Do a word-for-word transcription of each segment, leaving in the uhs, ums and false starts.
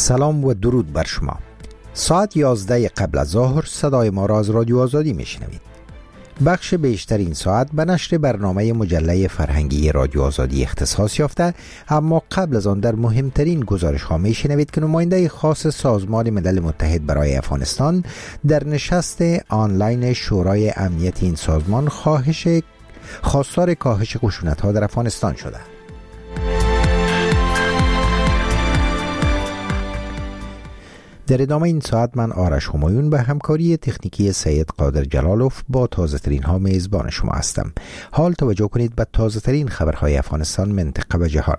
سلام و درود بر شما. ساعت یازده قبل از ظهر صدای ما را از رادیو آزادی میشنوید. بخش بیشتر این ساعت به نشر برنامه مجله فرهنگی رادیو آزادی اختصاص یافته، اما قبل از آن در مهمترین گزارش ها میشنوید که نماینده خاص سازمان ملل متحد برای افغانستان در نشست آنلاین شورای امنیت این سازمان خواهش خواستار کاهش خشونت ها در افغانستان شده. در ادامه این ساعت من آرش همایون به همکاری تکنیکی سید قادر جلالوف با تازه ترین ها میزبان شما هستم. حال توجه کنید به تازه ترین خبرهای افغانستان، منطقه و جهان.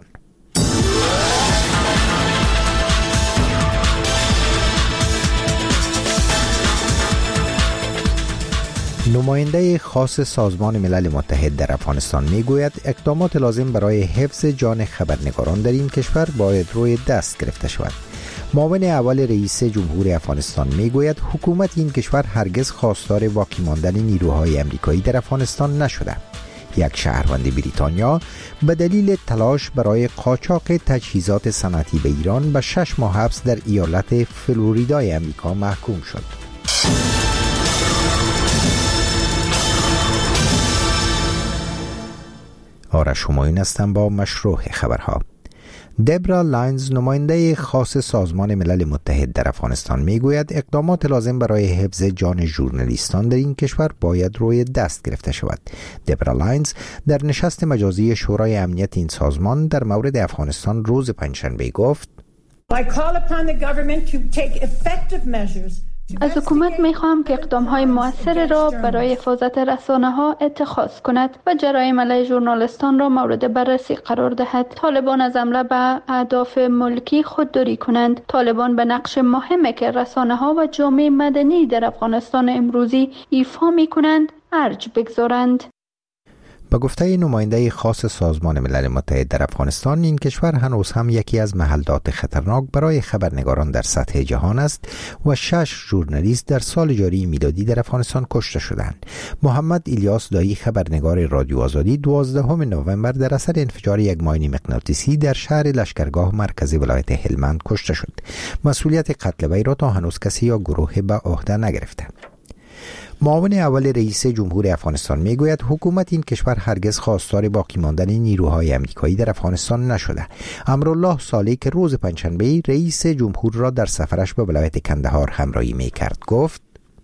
نماینده خاص سازمان ملل متحد در افغانستان میگوید اقدامات لازم برای حفظ جان خبرنگاران در این کشور باید روی دست گرفته شود. معاون اول رئیس جمهور افغانستان میگوید حکومت این کشور هرگز خواستار باقی ماندن نیروهای امریکایی در افغانستان نشده. یک شهروند بریتانیا به دلیل تلاش برای قاچاق تجهیزات صنعتی به ایران به شش ماه حبس در ایالت فلوریدای امریکا محکوم شد. آرش همایون هستم با مشروع خبرها. دبرا لاینز، نماینده خاص سازمان ملل متحد در افغانستان میگوید اقدامات لازم برای حفظ جان ژورنالیستان در این کشور باید روی دست گرفته شود. دبرا لاینز در نشست مجازی شورای امنیت این سازمان در مورد افغانستان روز پنجشنبه گفت از حکومت میخواهم که اقدامهای مؤثر را برای حفاظت رسانه‌ها اتخاذ کند و جرایم علیه ژورنالیستان را مورد بررسی قرار دهد. طالبان از حمله به اهداف ملکی خودداری کنند. طالبان به نقش مهمی که رسانه‌ها و جامعه مدنی در افغانستان امروزی ایفا می‌کنند ارج بگذارند. به گفته نماینده خاص سازمان ملل متحد در افغانستان، این کشور هنوز هم یکی از محلات خطرناک برای خبرنگاران در سطح جهان است و شش ژورنالیست در سال جاری میلادی در افغانستان کشته شدند. محمد الیاس دایی، خبرنگار رادیو آزادی، دوازدهم نوامبر در اثر انفجار یک ماین مغناطیسی در شهر لشکرگاه مرکزی ولایت هلمند کشته شد. مسئولیت قتل وی را تا هنوز کسی یا گروهی به عهده نگرفته. معاون اول رئیس جمهور افغانستان میگوید حکومت این کشور هرگز خواستار باقی ماندن نیروهای امریکایی در افغانستان نشده. امرالله صالح که روز پنجشنبه رئیس جمهور را در سفرش به ولایت کندهار همراهی میکرد گفت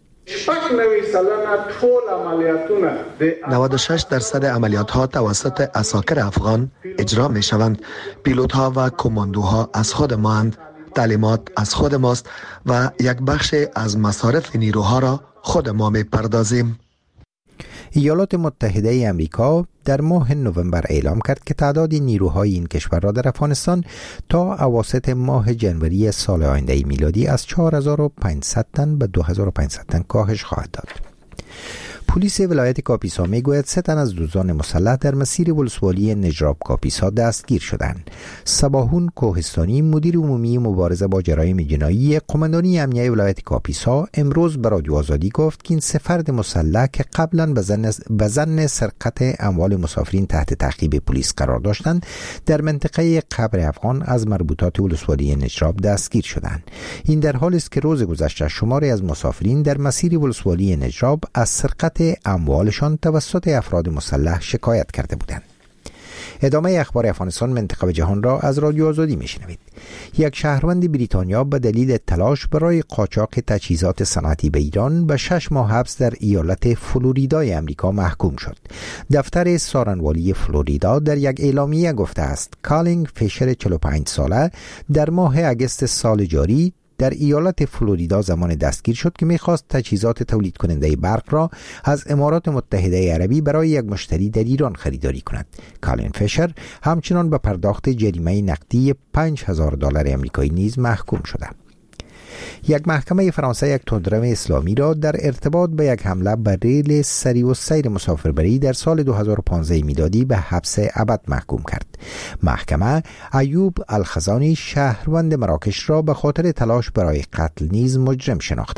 نود و شش درصد عملیات ها توسط عساکر افغان اجرا می شوند. پیلوت ها و کماندوها از خود ماند، تعلیمات از خود ماست و یک بخش از مصارف نیروها را خود ما می پردازیم. ایالات متحده ای آمریکا در ماه نوامبر اعلام کرد که تعداد نیروهای این کشور را در افغانستان تا اواسط ماه جنوری سال آینده میلادی از چهار هزار و پانصد تن به دو هزار و پانصد تن کاهش خواهد داد. پلیس ولایت کاپیسا میگوید سه تن از دزدان مسلح در مسیر ولسوالی نجراب کاپیسا دستگیر شدند. صباحون کوهستانی، مدیر عمومی مبارزه با جرایم جنایی قماندانی امنیه ولایت کاپیسا، امروز به رادیو آزادی گفت که این سه فرد مسلح که قبلا به ظن سرقت اموال مسافرین تحت تعقیب پلیس قرار داشتند، در منطقه قبر افغان از مربوطات ولسوالی نجراب دستگیر شدند. این در حالی است که روز گذشته شماری از مسافرین در مسیر ولسوالی نجراب از سرقت اموالشان توسط افراد مسلح شکایت کرده بودند. ادامه اخبار افغانستان، منطقه و جهان را از رادیو آزادی میشنوید. یک شهروند بریتانیا به دلیل تلاش برای قاچاق تجهیزات صنعتی به ایران به شش ماه حبس در ایالت فلوریدای امریکا محکوم شد. دفتر سارنوالی فلوریدا در یک اعلامیه گفته است کالینگ فیشر چهل و پنج ساله در ماه اگست سال جاری در ایالت فلوریدا زمان دستگیر شد که می‌خواست تجهیزات تولید کننده برق را از امارات متحده عربی برای یک مشتری در ایران خریداری کند. کالین فیشر همچنان به پرداخت جریمه نقدی پنج هزار دلار آمریکایی نیز محکوم شده. یک محکمه فرانسه یک تندرو اسلامی را در ارتباط به یک حمله بر ریل سری و سیر مسافربری در سال دو هزار و پانزده میلادی به حبس ابد محکوم کرد. محکمه ایوب الخزانی، شهروند مراکش، را به خاطر تلاش برای قتل نیز مجرم شناخته.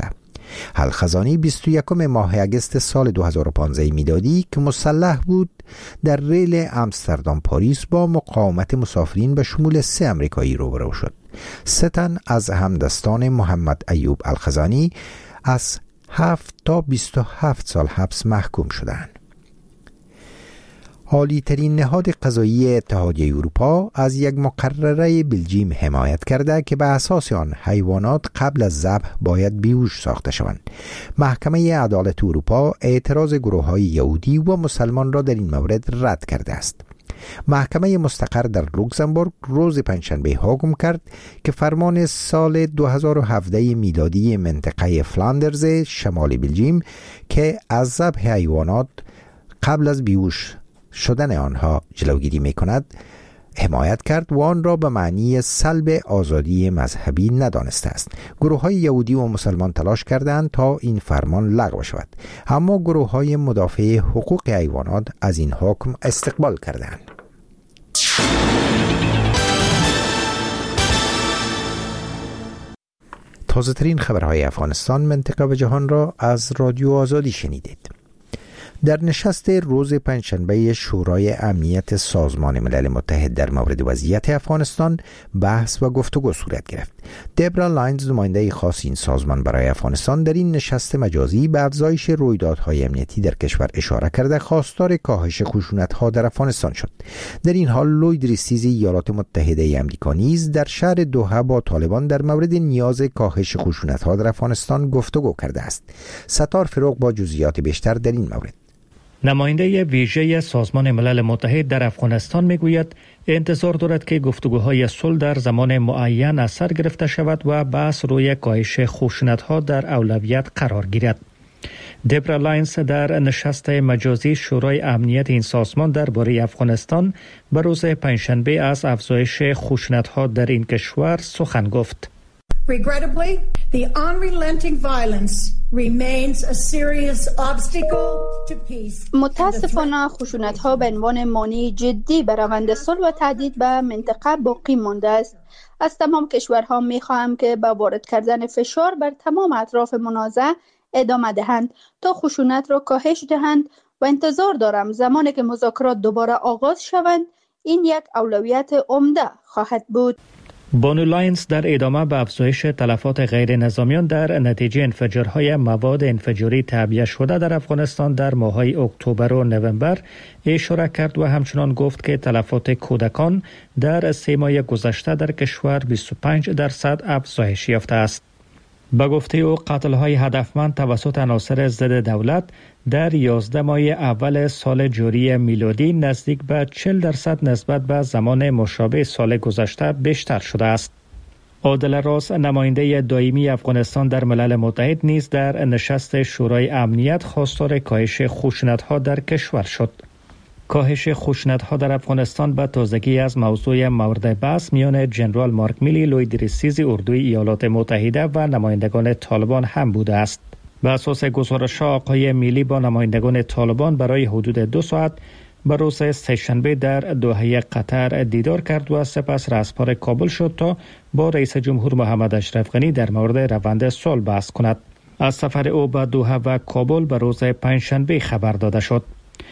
الخزانی بیست و یکم ماه اگست سال دو هزار و پانزده میلادی که مسلح بود در ریل امستردام پاریس با مقاومت مسافرین به شمول سه امریکایی روبرو شد. سه تن از همدستان محمد ایوب الخزانی از هفت تا بیست و هفت سال حبس محکوم شدند. عالی ترین نهاد قضایی اتحادیه اروپا از یک مقرره بلژیم حمایت کرده که به اساس آن حیوانات قبل از ذبح باید بیهوش ساخته شوند. محکمه عدالت اروپا اعتراض گروه‌های یهودی و مسلمان را در این مورد رد کرده است. محکمه مستقر در لوکزامبورگ روز پنجشنبه حکم کرد که فرمان سال دو هزار و هفده میلادی منطقه فلاندرز شمال بلژیم که از ذبح حیوانات قبل از بیهوش شدن آنها جلوگیری می کند حمایت کرد و آن را به معنی سلب آزادی مذهبی ندانسته است. گروه های یهودی و مسلمان تلاش کردند تا این فرمان لغو شود، اما گروه های مدافع حقوق حیوانات از این حکم استقبال کردند. تازه ترین خبرهای افغانستان، منطقه و جهان را از رادیو آزادی شنیدید. در نشست روز پنجشنبه شورای امنیت سازمان ملل متحد در مورد وضعیت افغانستان بحث و گفتگو صورت گرفت. دبرا لاینز، نماینده خاص این سازمان برای افغانستان، در این نشست مجازی به افزایش رویدادهای امنیتی در کشور اشاره کرده خواستار کاهش خشونت‌ها در افغانستان شد. در این حال لوید ریستیز ایالات متحده آمریکا نیز در شهر دوحه با طالبان در مورد نیاز کاهش خشونت‌ها در افغانستان گفتگو کرده است. ستار فروغ با جزئیات بیشتر در این مورد. نماینده ویژه سازمان ملل متحد در افغانستان میگوید انتظار دارد که گفتگوهای صلح در زمان معین از سر گرفته شود و بحث روی کاهش خشونت‌ها در اولویت قرار گیرد. دبرا لاینز در نشست مجازی شورای امنیت این سازمان درباره افغانستان به روز پنجشنبه از افزایش خشونت‌ها در این کشور سخن گفت. Regrettably, the unrelenting violence remains a serious obstacle to peace. متاسفانه خشونت‌ها به عنوان مانع جدی بر روند صلح و تهدید به منطقه باقی مانده است. از تمام کشورها می‌خواهم که با وارد کردن فشار بر تمام اطراف منازعه ادامه دهند تا خشونت را کاهش دهند و انتظار دارم زمانی که مذاکرات دوباره آغاز شوند این یک اولویت عمده خواهد بود. بانو لاینز در ادامه به افزایش تلفات غیر نظامیان در نتیجه انفجارهای مواد انفجاری تعبیه شده در افغانستان در ماه‌های اکتبر و نوامبر اشاره کرد و همچنان گفت که تلفات کودکان در سه ماه گذشته در کشور بیست و پنج درصد افزایش یافته است. به گفته او قتل‌های هدفمند توسط عناصر ضد دولت در یازده ماه اول سال جاری میلادی نزدیک به چهل درصد نسبت به زمان مشابه سال گذشته بیشتر شده است. عادل راز، نماینده دائمی افغانستان در ملل متحد نیز در نشست شورای امنیت خواستار کاهش خشونت‌ها در کشور شد. کاهش خشونت‌ها در افغانستان به تازگی از موضوع مورد بحث میان جنرال مارک میلی، لوید ریستیز اردوی ایالات متحده و نمایندگان طالبان هم بوده است. به اساس گزارش آقای میلی با نمایندگان طالبان برای حدود دو ساعت به روز سه‌شنبه در دوحه قطر دیدار کرد و سپس رهسپار کابل شد تا با رئیس جمهور محمد اشرف غنی در مورد روند صلح بحث کند. از سفر او به دوحه و کابل به روز پنجشنبه خبر داده شد.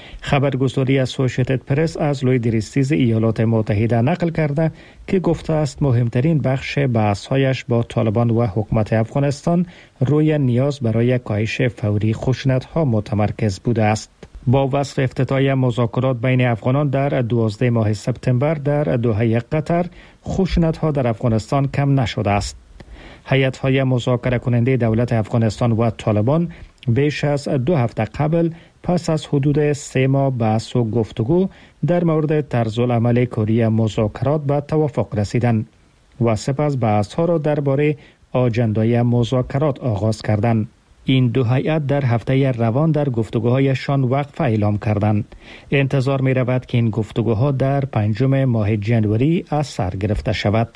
خبرگزاری اسوسییتد پرس از لوید ریستیز ایالات متحده نقل کرده که گفته است مهمترین بخش بحث‌هایش با طالبان و حکومت افغانستان روی نیاز برای کاهش فوری خشونت‌ها متمرکز بوده است. با وصف افتتاح مذاکرات بین افغانان در دوازده ماه سپتامبر در دوحه قطر، خشونت‌ها در افغانستان کم نشده است. هیئت‌های مذاکره کننده دولت افغانستان و طالبان بیش از دو هفته قبل پس از حدود سه ماه بحث و گفتگو در مورد طرز العمل کاری مذاکرات به توافق رسیدند و سپس بحث‌ها را درباره آجندای مذاکرات آغاز کردند. این دو هیئت در هفته روان در گفتگوهایشان وقفه اعلام کردند. انتظار می رود که این گفتگوها در پنجم ماه ژانویه از سر گرفته شود.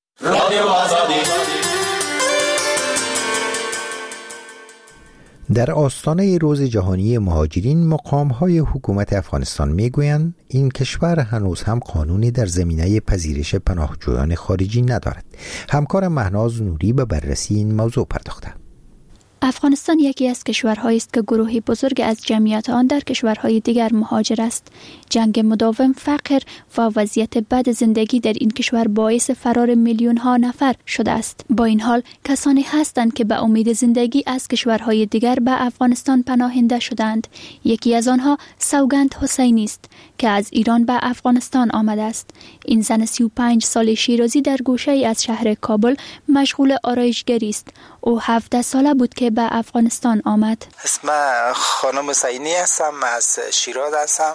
در آستانه روز جهانی مهاجرین، مقام‌های حکومت افغانستان می‌گویند این کشور هنوز هم قانونی در زمینه پذیرش پناهجویان خارجی ندارد. همکارم مهناز نوری به بررسی این موضوع پرداخته. افغانستان یکی از کشورهایی است که گروهی بزرگ از جمعیت آن در کشورهای دیگر مهاجر است. جنگ مداوم، فقر و وضعیت بد زندگی در این کشور باعث فرار میلیون ها نفر شده است. با این حال کسانی هستند که به امید زندگی از کشورهای دیگر به افغانستان پناهنده شدند. یکی از آنها سوگند حسینی است که از ایران به افغانستان آمده است. این زن سی و پنج ساله شیرازی در گوشه ای از شهر کابل مشغول آرایشگری است. او هفده ساله بود که به افغانستان آمد. اسم خانم حسینی هستم، از شیراز هستم.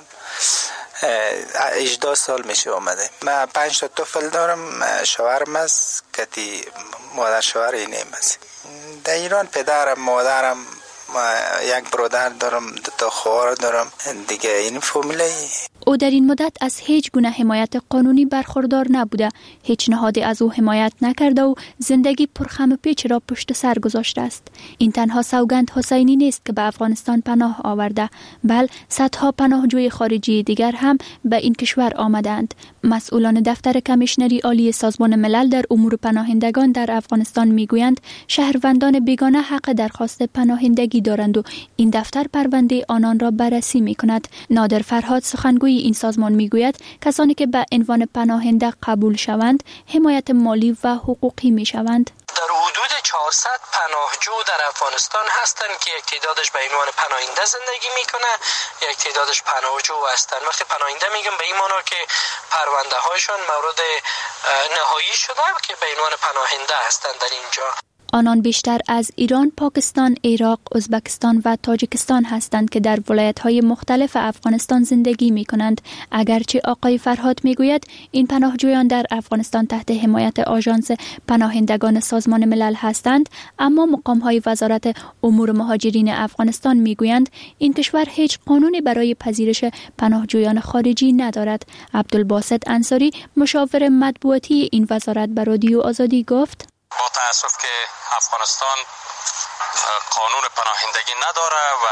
هجده سال میشه اومده. من پنج تا طفل دارم، شوهرم است که مادر شوهر اینم است. در ایران پدرم، مادرم، یک برادر دارم، دو تا خواهر دارم دیگه. این فامیلی. او در این مدت از هیچ گونه حمایت قانونی برخوردار نبوده. هیچ نهادی از او حمایت نکرده و زندگی پرخم و پیچ را پشت سر گذاشته است. این تنها سوگند حسینی نیست که به افغانستان پناه آورده، بل صدها پناهجوی خارجی دیگر هم به این کشور آمدند. مسئولان دفتر کمیشنری عالی سازمان ملل در امور پناهندگان در افغانستان میگویند شهروندان بیگانه حق درخواست پناهندگی دارند و این دفتر پرونده آنان را بررسی میکند. نادر فرهاد سخنگوی این سازمان میگوید کسانی که به عنوان پناهنده قبول شوند حمایت مالی و حقوقی میشوند. در حدود چهارصد پناهجو در افغانستان هستند که یک تعدادش به عنوان پناهنده زندگی میکنه، یک تعدادش پناهجو هستند. وقتی پناهنده میگم به این معنی که پرونده هایشان مورد نهایی شده که به عنوان پناهنده هستند در اینجا. آنان بیشتر از ایران، پاکستان، عراق، ازبکستان و تاجیکستان هستند که در ولایت‌های مختلف افغانستان زندگی می‌کنند. اگرچه آقای فرهاد می‌گوید این پناهجویان در افغانستان تحت حمایت آژانس پناهندگان سازمان ملل هستند، اما مقام‌های وزارت امور مهاجرین افغانستان می‌گویند این کشور هیچ قانونی برای پذیرش پناهجویان خارجی ندارد. عبدالباسط انصاری، مشاور مطبوعاتی این وزارت، به رادیو آزادی گفت: با تأسف که افغانستان قانون پناهندگی نداره و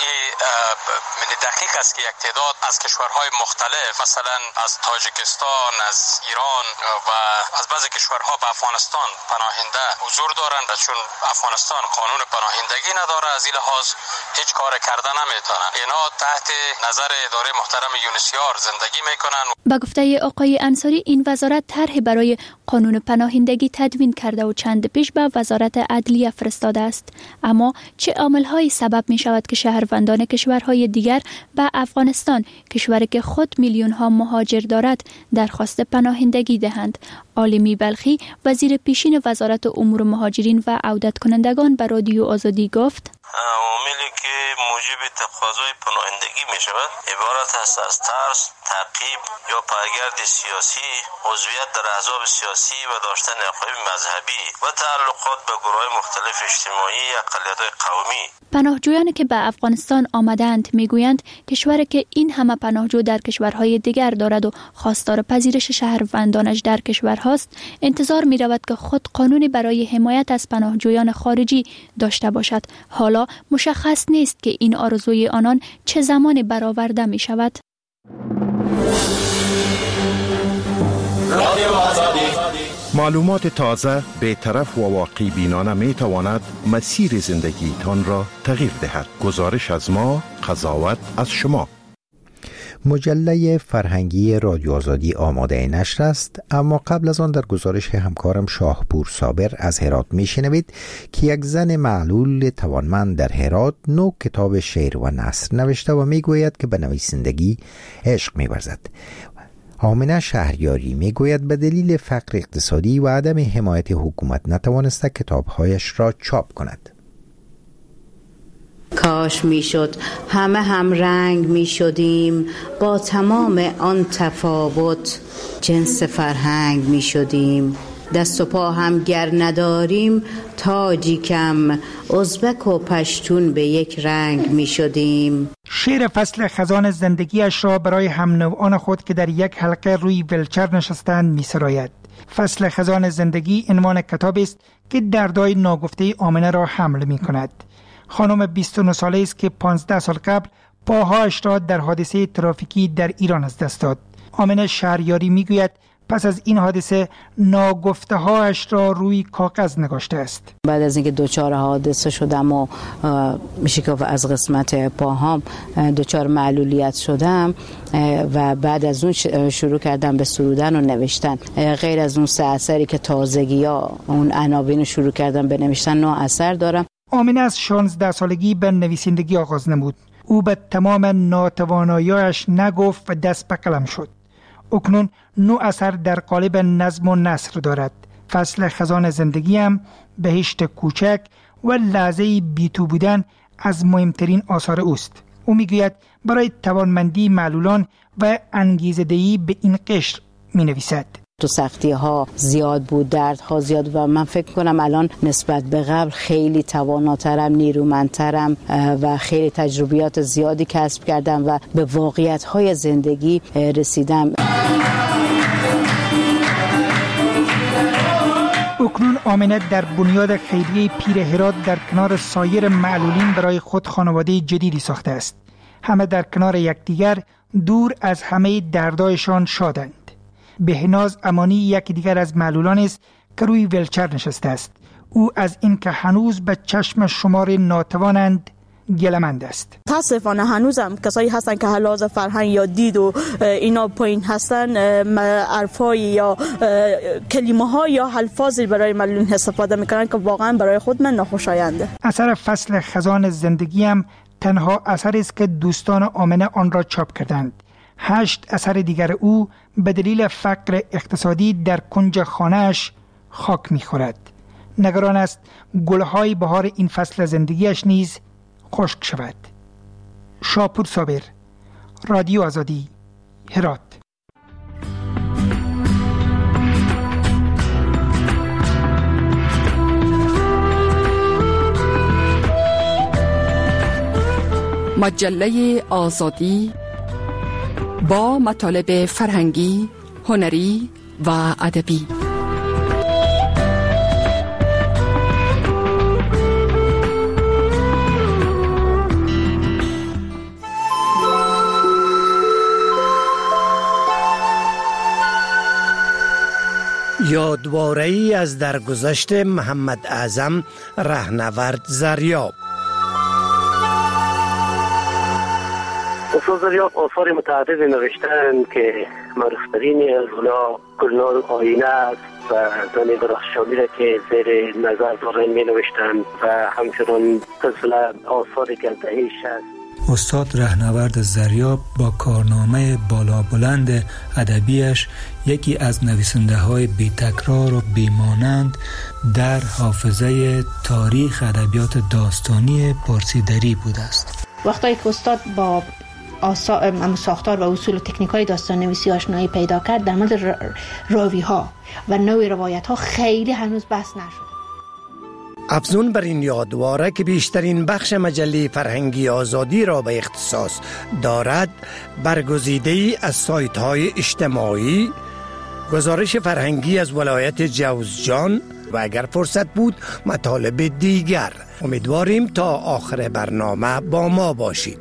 این دقیق است که یک تعداد از کشورهای مختلف، مثلا از تاجیکستان، از ایران و از بعضی کشورها به افغانستان پناهنده حضور دارند، چون افغانستان قانون پناهندگی نداره، از این لحاظ هیچ کار کرده نمیتونن. اینا تحت نظر اداره محترم یونسیار زندگی میکنن. با گفته آقای انصاری این وزارت طرح برای قانون پناهندگی تدوین کرده و چند پیش به وزارت عدلیه فرستاده است. اما چه عامل‌هایی سبب می شود که شهروندان کشورهای دیگر به افغانستان، کشوری که خود میلیون ها مهاجر دارد، درخواست پناهندگی دهند؟ عالمی بلخی، وزیر پیشین وزارت امور مهاجرین و عودت کنندگان، به رادیو آزادی گفت: عاملی که موجب تقاضای پناهندگی می شود عبارت است از ترس، تعقیب یا پایگرد سیاسی، عضویت در احزاب سیاسی و داشتن عقاید مذهبی و تعلقات به گروه‌های مختلف اجتماعی یا اقلیت‌های قومی. پناهجویانی که به افغانستان آمدند میگویند کشوری که این همه پناهجو در کشورهای دیگر دارد و خواستار پذیرش شهروندانش در کشورهاست، انتظار می رود که خود قانونی برای حمایت از پناهجویان خارجی داشته باشد. حالا مشخص نیست که این آرزوی آنان چه زمانی برآورده می شود. معلومات تازه، بی‌طرف و واقعی بینانه می تواند مسیر زندگی تان را تغییر دهد. گزارش از ما، قضاوت از شما. مجله فرهنگی رادیو آزادی آماده نشر است، اما قبل از آن در گزارش همکارم شاهپور صابر از هرات میشنوید که یک زن معلول توانمند در هرات نو کتاب شعر و نثر نوشته و میگوید که به نویسندگی عشق می‌ورزد. آمنه شهریاری میگوید به دلیل فقر اقتصادی و عدم حمایت حکومت نتوانسته کتابهایش را چاپ کند. کاش میشد همه هم رنگ می شدیم، با تمام آن تفاوت جنس فرهنگ می شدیم. دست و پا هم گر نداریم تاجی کم، ازبک و پشتون به یک رنگ می شدیم. شعر فصل خزان زندگیش را برای هم نوعان خود که در یک حلقه روی ولچر نشستند می سراید. فصل خزان زندگی عنوان کتابی است که دردهای ناگفته آمنه را حمل می کند. خانم بیست و نه ساله است که پانزده سال قبل پاهایش را در حادثه ترافیکی در ایران از دست داد. آمنه شهریاری میگوید پس از این حادثه ناگفته هایش را روی کاغذ نگاشته است. بعد از اینکه دوچار حادثه شدم و میشه که از قسمت پاهام دوچار معلولیت شدم و بعد از اون شروع کردم به سرودن و نوشتن. غیر از اون سه اثری که تازگی ها اون عناوین شروع کردم به نوشتن، نه اثر دارم. آمینه از شانزده سالگی به نویسندگی آغاز نمود. او به تمام ناتوانایی‌اش نگفت و دست به قلم شد. اکنون نو اثر در قالب نظم و نثر دارد. فصل خزان زندگیم، بهشت کوچک و لحظه بی‌تو بودن از مهمترین آثار اوست. او میگوید برای توانمندی معلولان و انگیزه‌دهی به این قشر می نویسد. تو سختی ها زیاد بود، درد ها زیاد و من فکر کنم الان نسبت به قبل خیلی تواناترم، نیرومندترم و خیلی تجربیات زیادی کسب کردم و به واقعیت های زندگی رسیدم. اکنون آمینه در بنیاد خیریه پیر هرات در کنار سایر معلولین برای خود خانواده جدیدی ساخته است. همه در کنار یکدیگر دور از همه دردایشان شادند. بهناز امانی یکی دیگر از معلولان است که روی ویلچر نشسته است. او از این که هنوز به چشم شمار ناتوانند گلمند است. متاسفانه هنوزم کسایی هستن که لحاظ فرهنگ یا دید و اینا پایین هستن، حرفای یا کلمه ها یا الفاظی برای معلولین استفاده میکنن که واقعا برای خود من ناخوشاینده. اثر فصل خزان زندگیم تنها اثری است که دوستان آمنه آن را چاپ کردند. هشت اثر دیگر او به دلیل فقر اقتصادی در کنج خانه‌اش خاک می‌خورد. نگران است گل‌های بهار این فصل زندگیش نیز خشک شود. شاپور صابر، رادیو آزادی، هرات. مجله آزادی با مطالب فرهنگی، هنری و ادبی. یادواره‌ای از درگذشت محمد اعظم رهنورد زریاب. استاد زریاب آثار متعدد نوشتن که معروفترین از اونا گلنار آینه است و زن درخشانی را که زیر نظر دارن می نوشتن و همچنان سلسله آثاری که از دهه شصت. استاد رهنورد زریاب با کارنامه بالا بلند ادبیش یکی از نویسنده های بی تکرار و بیمانند در حافظه تاریخ ادبیات داستانی پرسیدری بوده است. وقتی که استاد با آثار ساختار و اصول و تکنیک های داستان نویسی آشنایی پیدا کرد، در مورد راوی ها و نوع روایت ها خیلی هنوز بحث نشد. افزون بر این یادواره که بیشترین بخش مجله فرهنگی آزادی را به اختصاص دارد، برگزیده‌ای از سایت های اجتماعی، گزارش فرهنگی از ولایت جوزجان و اگر فرصت بود مطالب دیگر. امیدواریم تا آخر برنامه با ما باشید.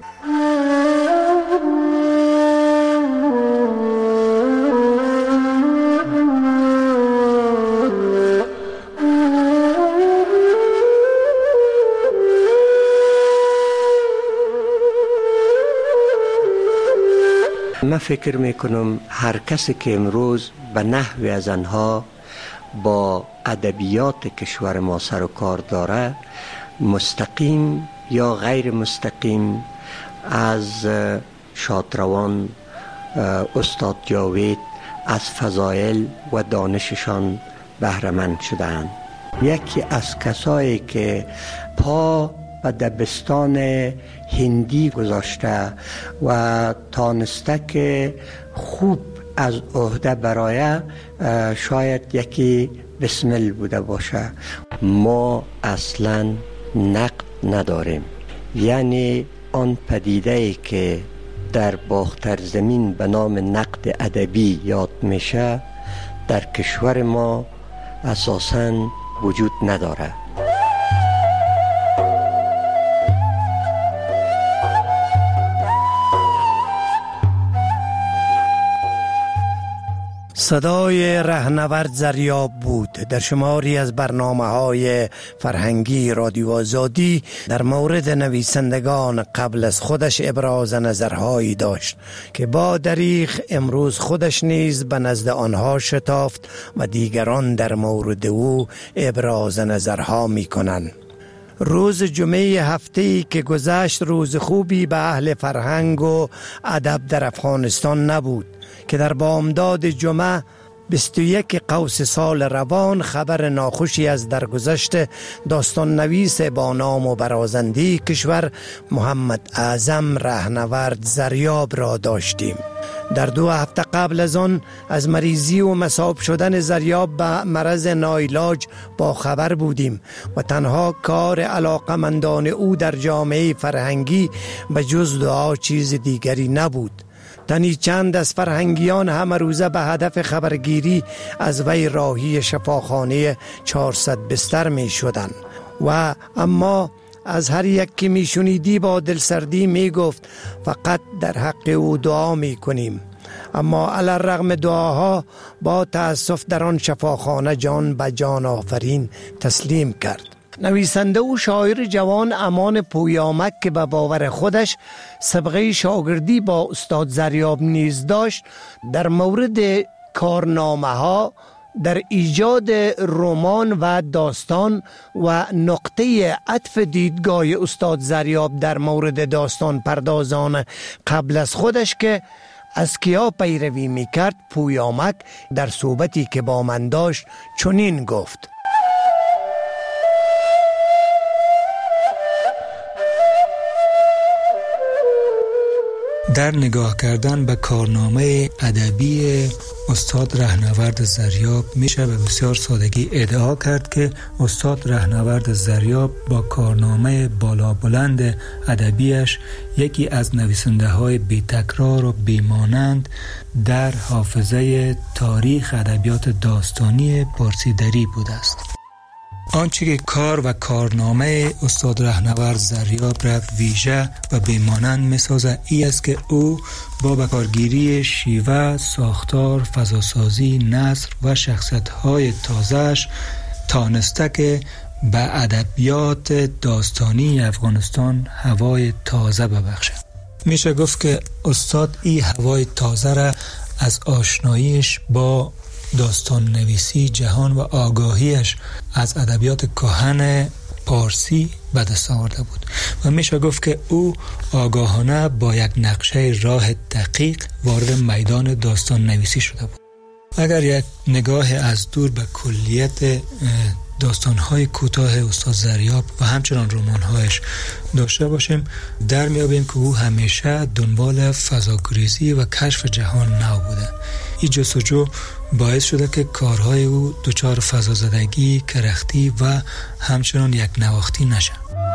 من فکر میکنم هر کسی که امروز به نحوی از آنها با ادبیات کشور ما سر و کار داره، مستقیم یا غیر مستقیم از شادروان، استاد جاوید، از فضایل و دانششان بهره‌مند شدند. یکی از کسایی که پا و دبستان هندی گذاشته و تانسته که خوب از عهده برای شاید یکی بسمل بوده باشه. ما اصلا نقد نداریم، یعنی آن پدیده‌ای که در باختر زمین به نام نقد ادبی یاد میشه در کشور ما اساساً وجود نداره. صدای رهنورد زریاب بود در شماری از برنامه‌های فرهنگی رادیو آزادی در مورد نویسندگان قبل از خودش ابراز نظرهایی داشت که با دریغ امروز خودش نیز به نزد آنها شتافت و دیگران در مورد او ابراز نظرها می کنند. روز جمعه هفته‌ای که گذشت روز خوبی به اهل فرهنگ و ادب در افغانستان نبود که در بامداد جمعه بیست و یک قوس سال روان خبر ناخوشی از درگذشت داستان نویس با نام و برازنده کشور محمد اعظم رهنورد زریاب را داشتیم. در دو هفته قبل از آن از مریضی و مصاب شدن زریاب به مرض ناعلاج با خبر بودیم و تنها کار علاقمندان او در جامعه فرهنگی به جز دعا چیز دیگری نبود. تنی چند از فرهنگیان همه روزه به هدف خبرگیری از وی راهی شفاخانه چهارصد بستر می شدند و اما از هر یک که می شنیدی با دلسردی می گفت فقط در حق او دعا می کنیم. اما علی الرغم دعاها با تأسف در آن شفاخانه جان به جان آفرین تسلیم کرد. نویسنده و شاعر جوان امان پویامک که به باور خودش سابقه شاگردی با استاد زریاب نیز داشت در مورد کارنامه ها در ایجاد رمان و داستان و نقطه عطف دیدگاه استاد زریاب در مورد داستان پردازان قبل از خودش که از کیا پیروی می کرد پویامک در صحبتی که با من داشت چنین گفت: در نگاه کردن به کارنامه ادبی استاد رهنورد زریاب میشه به بسیار سادگی ادعا کرد که استاد رهنورد زریاب با کارنامه بالا بلند ادبیش یکی از نویسنده های بی تکرار و بی مانند در حافظه تاریخ ادبیات داستانی پارسی دری بوده است. آنچه که کار و کارنامه استاد رهنورد زریاب را ویژه و بیمانند می‌سازد ای است که او با بکارگیری شیوه، ساختار، فضاسازی، نثر و شخصیت‌های تازه‌اش تانسته که به ادبیات داستانی افغانستان هوای تازه ببخشد. میشه گفت که استاد این هوای تازه را از آشناییش با داستان نویسی جهان و آگاهیش از ادبیات کهن پارسی به دست آورده بود و میشه گفت که او آگاهانه با یک نقشه راه دقیق وارد میدان داستان نویسی شده بود. اگر یک نگاه از دور به کلیت داستان‌های کوتاه استاد زریاب و همچنان رمان‌هایش داشته باشیم در میابیم که او همیشه دنبال فضاگریزی و کشف جهان نو بوده. این جستجو باعث شده که کارهای او دچار فضازدگی، کرختی و همچنان یک نواختی نشه.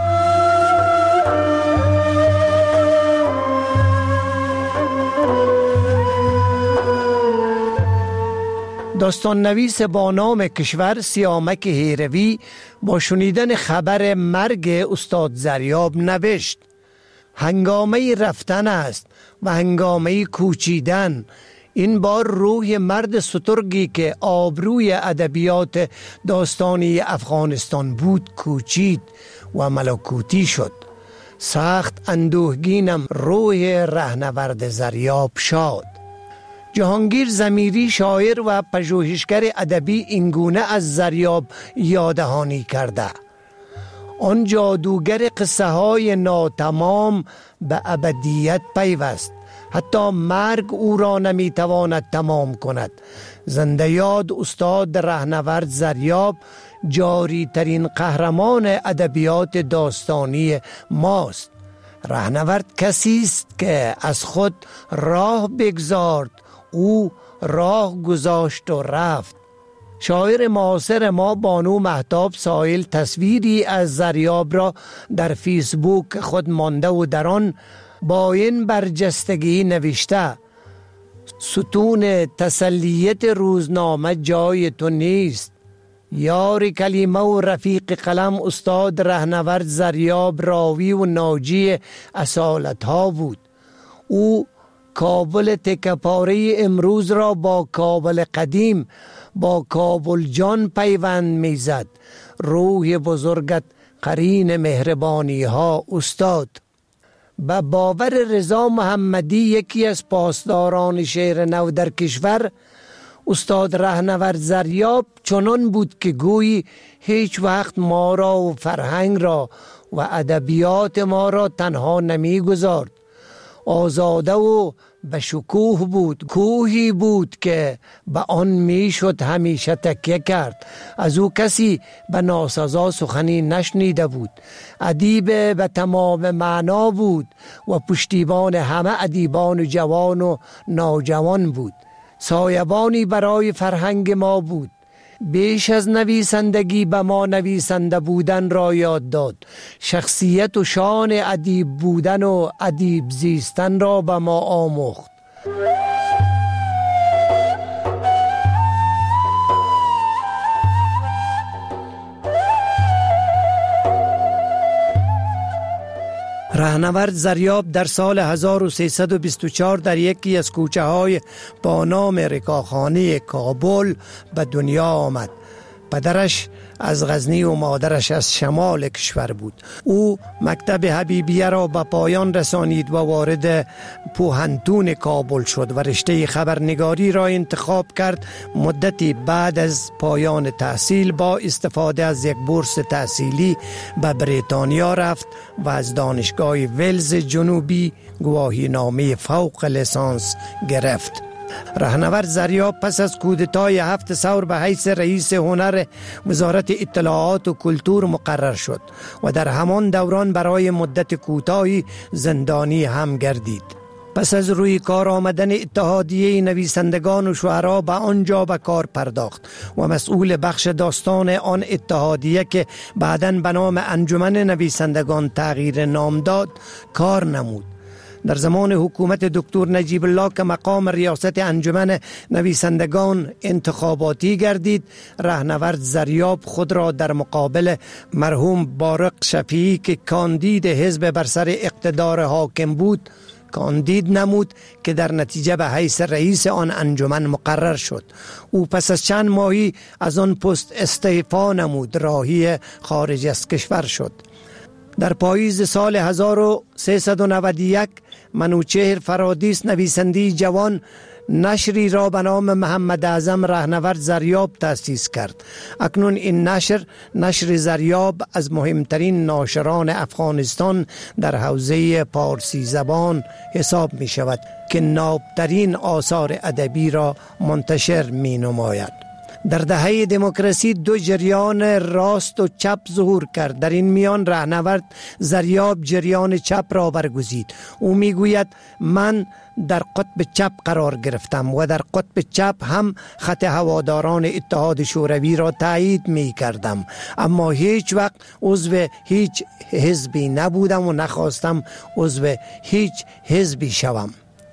داستان نویس با نام کشور سیامک هیروی با شنیدن خبر مرگ استاد زریاب نوشت: هنگامه رفتن است و هنگامه کوچیدن. این بار روح مرد سترگی که آبروی ادبیات داستانی افغانستان بود کوچید و ملکوتی شد. سخت اندوهگینم روح رهنورد زریاب شاد. جهانگیر زمیری شاعر و پژوهشگر ادبی اینگونه از زریاب یادهانی کرده: آن جادوگر قصه های ناتمام به ابدیت پیوست، حتی مرگ او را نمیتواند تمام کند. زنده یاد استاد رهنورد زریاب جاری ترین قهرمان ادبیات داستانی ماست. رهنورد کسی است که از خود راه بگذارد، او راه گذاشت و رفت. شاعر معاصر ما بانو مهتاب سائل تصویری از زریاب را در فیسبوک خود مانده و در آن با این برجستگی نوشته: ستون تسلیت روزنامه جای تو نیست. یار کلمه و رفیق قلم استاد رهنورد زریاب راوی و ناجی اصالت ها بود. او کابل تکپاره امروز را با کابل قدیم، با کابل جان پیوند میزد. روح بزرگت قرین مهربانی ها استاد. به باور رضا محمدی، یکی از پاسداران شعر نو در کشور، استاد رهنورد زریاب چنان بود که گویی هیچ وقت ما را و فرهنگ را و ادبیات ما را تنها نمی گذارد. آزاده و به شکوه بود، کوهی بود که به آن می شد همیشه تکیه کرد. از او کسی به ناسزا سخنی نشنیده بود. ادیب به تمام معنا بود و پشتیبان همه ادیبان جوان و نوجوان بود. سایبانی برای فرهنگ ما بود. بیش از نویسندگی به ما نویسنده بودن را یاد داد. شخصیت و شان ادیب بودن و ادیب زیستن را به ما آموخت. رهنورد زریاب در سال هزار و سیصد و بیست و چهار در یکی از کوچه های با نام رکاخانه کابل به دنیا آمد. پدرش از غزنی و مادرش از شمال کشور بود. او مکتب حبیبیه را به پایان رسانید و وارد پوهنتون کابل شد و رشته خبرنگاری را انتخاب کرد. مدتی بعد از پایان تحصیل با استفاده از یک بورس تحصیلی به بریتانیا رفت و از دانشگاه ولز جنوبی گواهی نامه فوق لیسانس گرفت. رهنورد زریاب پس از کودتای هفت ثور به حیث رئیس هنر وزارت اطلاعات و کلتور مقرر شد و در همان دوران برای مدت کوتاهی زندانی هم گردید. پس از روی کار آمدن اتحادیه نویسندگان و شعرا به آنجا به کار پرداخت و مسئول بخش داستان آن اتحادیه که بعداً به نام انجمن نویسندگان تغییر نام داد کار نمود. در زمان حکومت دکتر نجیب الله که مقام ریاست انجمن نویسندگان انتخاباتی گردید، رهنورد زریاب خود را در مقابل مرحوم بارق شفیعی که کاندید حزب بر سر اقتدار حاکم بود کاندید نمود که در نتیجه به حیث رئیس آن انجمن مقرر شد. او پس از چند ماهی از آن پست استعفا نمود، راهی خارج از کشور شد. در پاییز سال هزار و سیصد و نود و یک منوچهر فرادیس نویسنده جوان نشری را به نام محمد اعظم رهنورد زریاب تأسیس کرد. اکنون این نشر نشر زریاب از مهمترین ناشران افغانستان در حوزه پارسی زبان حساب می شود که نابترین آثار ادبی را منتشر می نماید. در دهه دموکراسی دو جریان راست و چپ ظهور کرد. در این میان رهنورد زریاب جریان چپ را برگزید. او میگوید من در قطب چپ قرار گرفتم و در قطب چپ هم خط هواداران اتحاد شوروی را تایید می کردم، اما هیچ وقت عضو هیچ حزبی نبودم و نخواستم عضو هیچ حزبی شوم.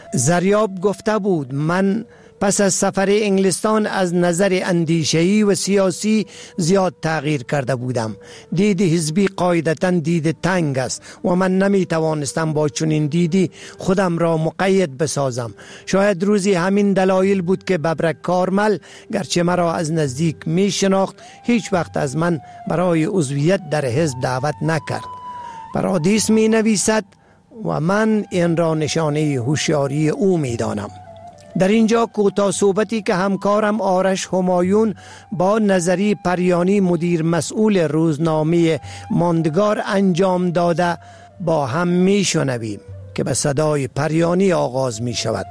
زریاب گفته بود من پس از سفر انگلستان از نظر اندیشه‌ای و سیاسی زیاد تغییر کرده بودم. دید حزبی قاعدتاً دید تنگ است و من نمی توانستم با چنین دیدی خودم را مقید بسازم. شاید روزی همین دلایل بود که ببرک کارمل گرچه مرا از نزدیک می شناخت هیچ وقت از من برای عضویت در حزب دعوت نکرد. پرادیس می نویسد و من این را نشانه هوشیاری او می دانم. در اینجا کوتاه صحبتی که همکارم آرش همایون با نظری پریانی مدیر مسئول روزنامه ماندگار انجام داده با هم می شنویم که به صدای پریانی آغاز می شود.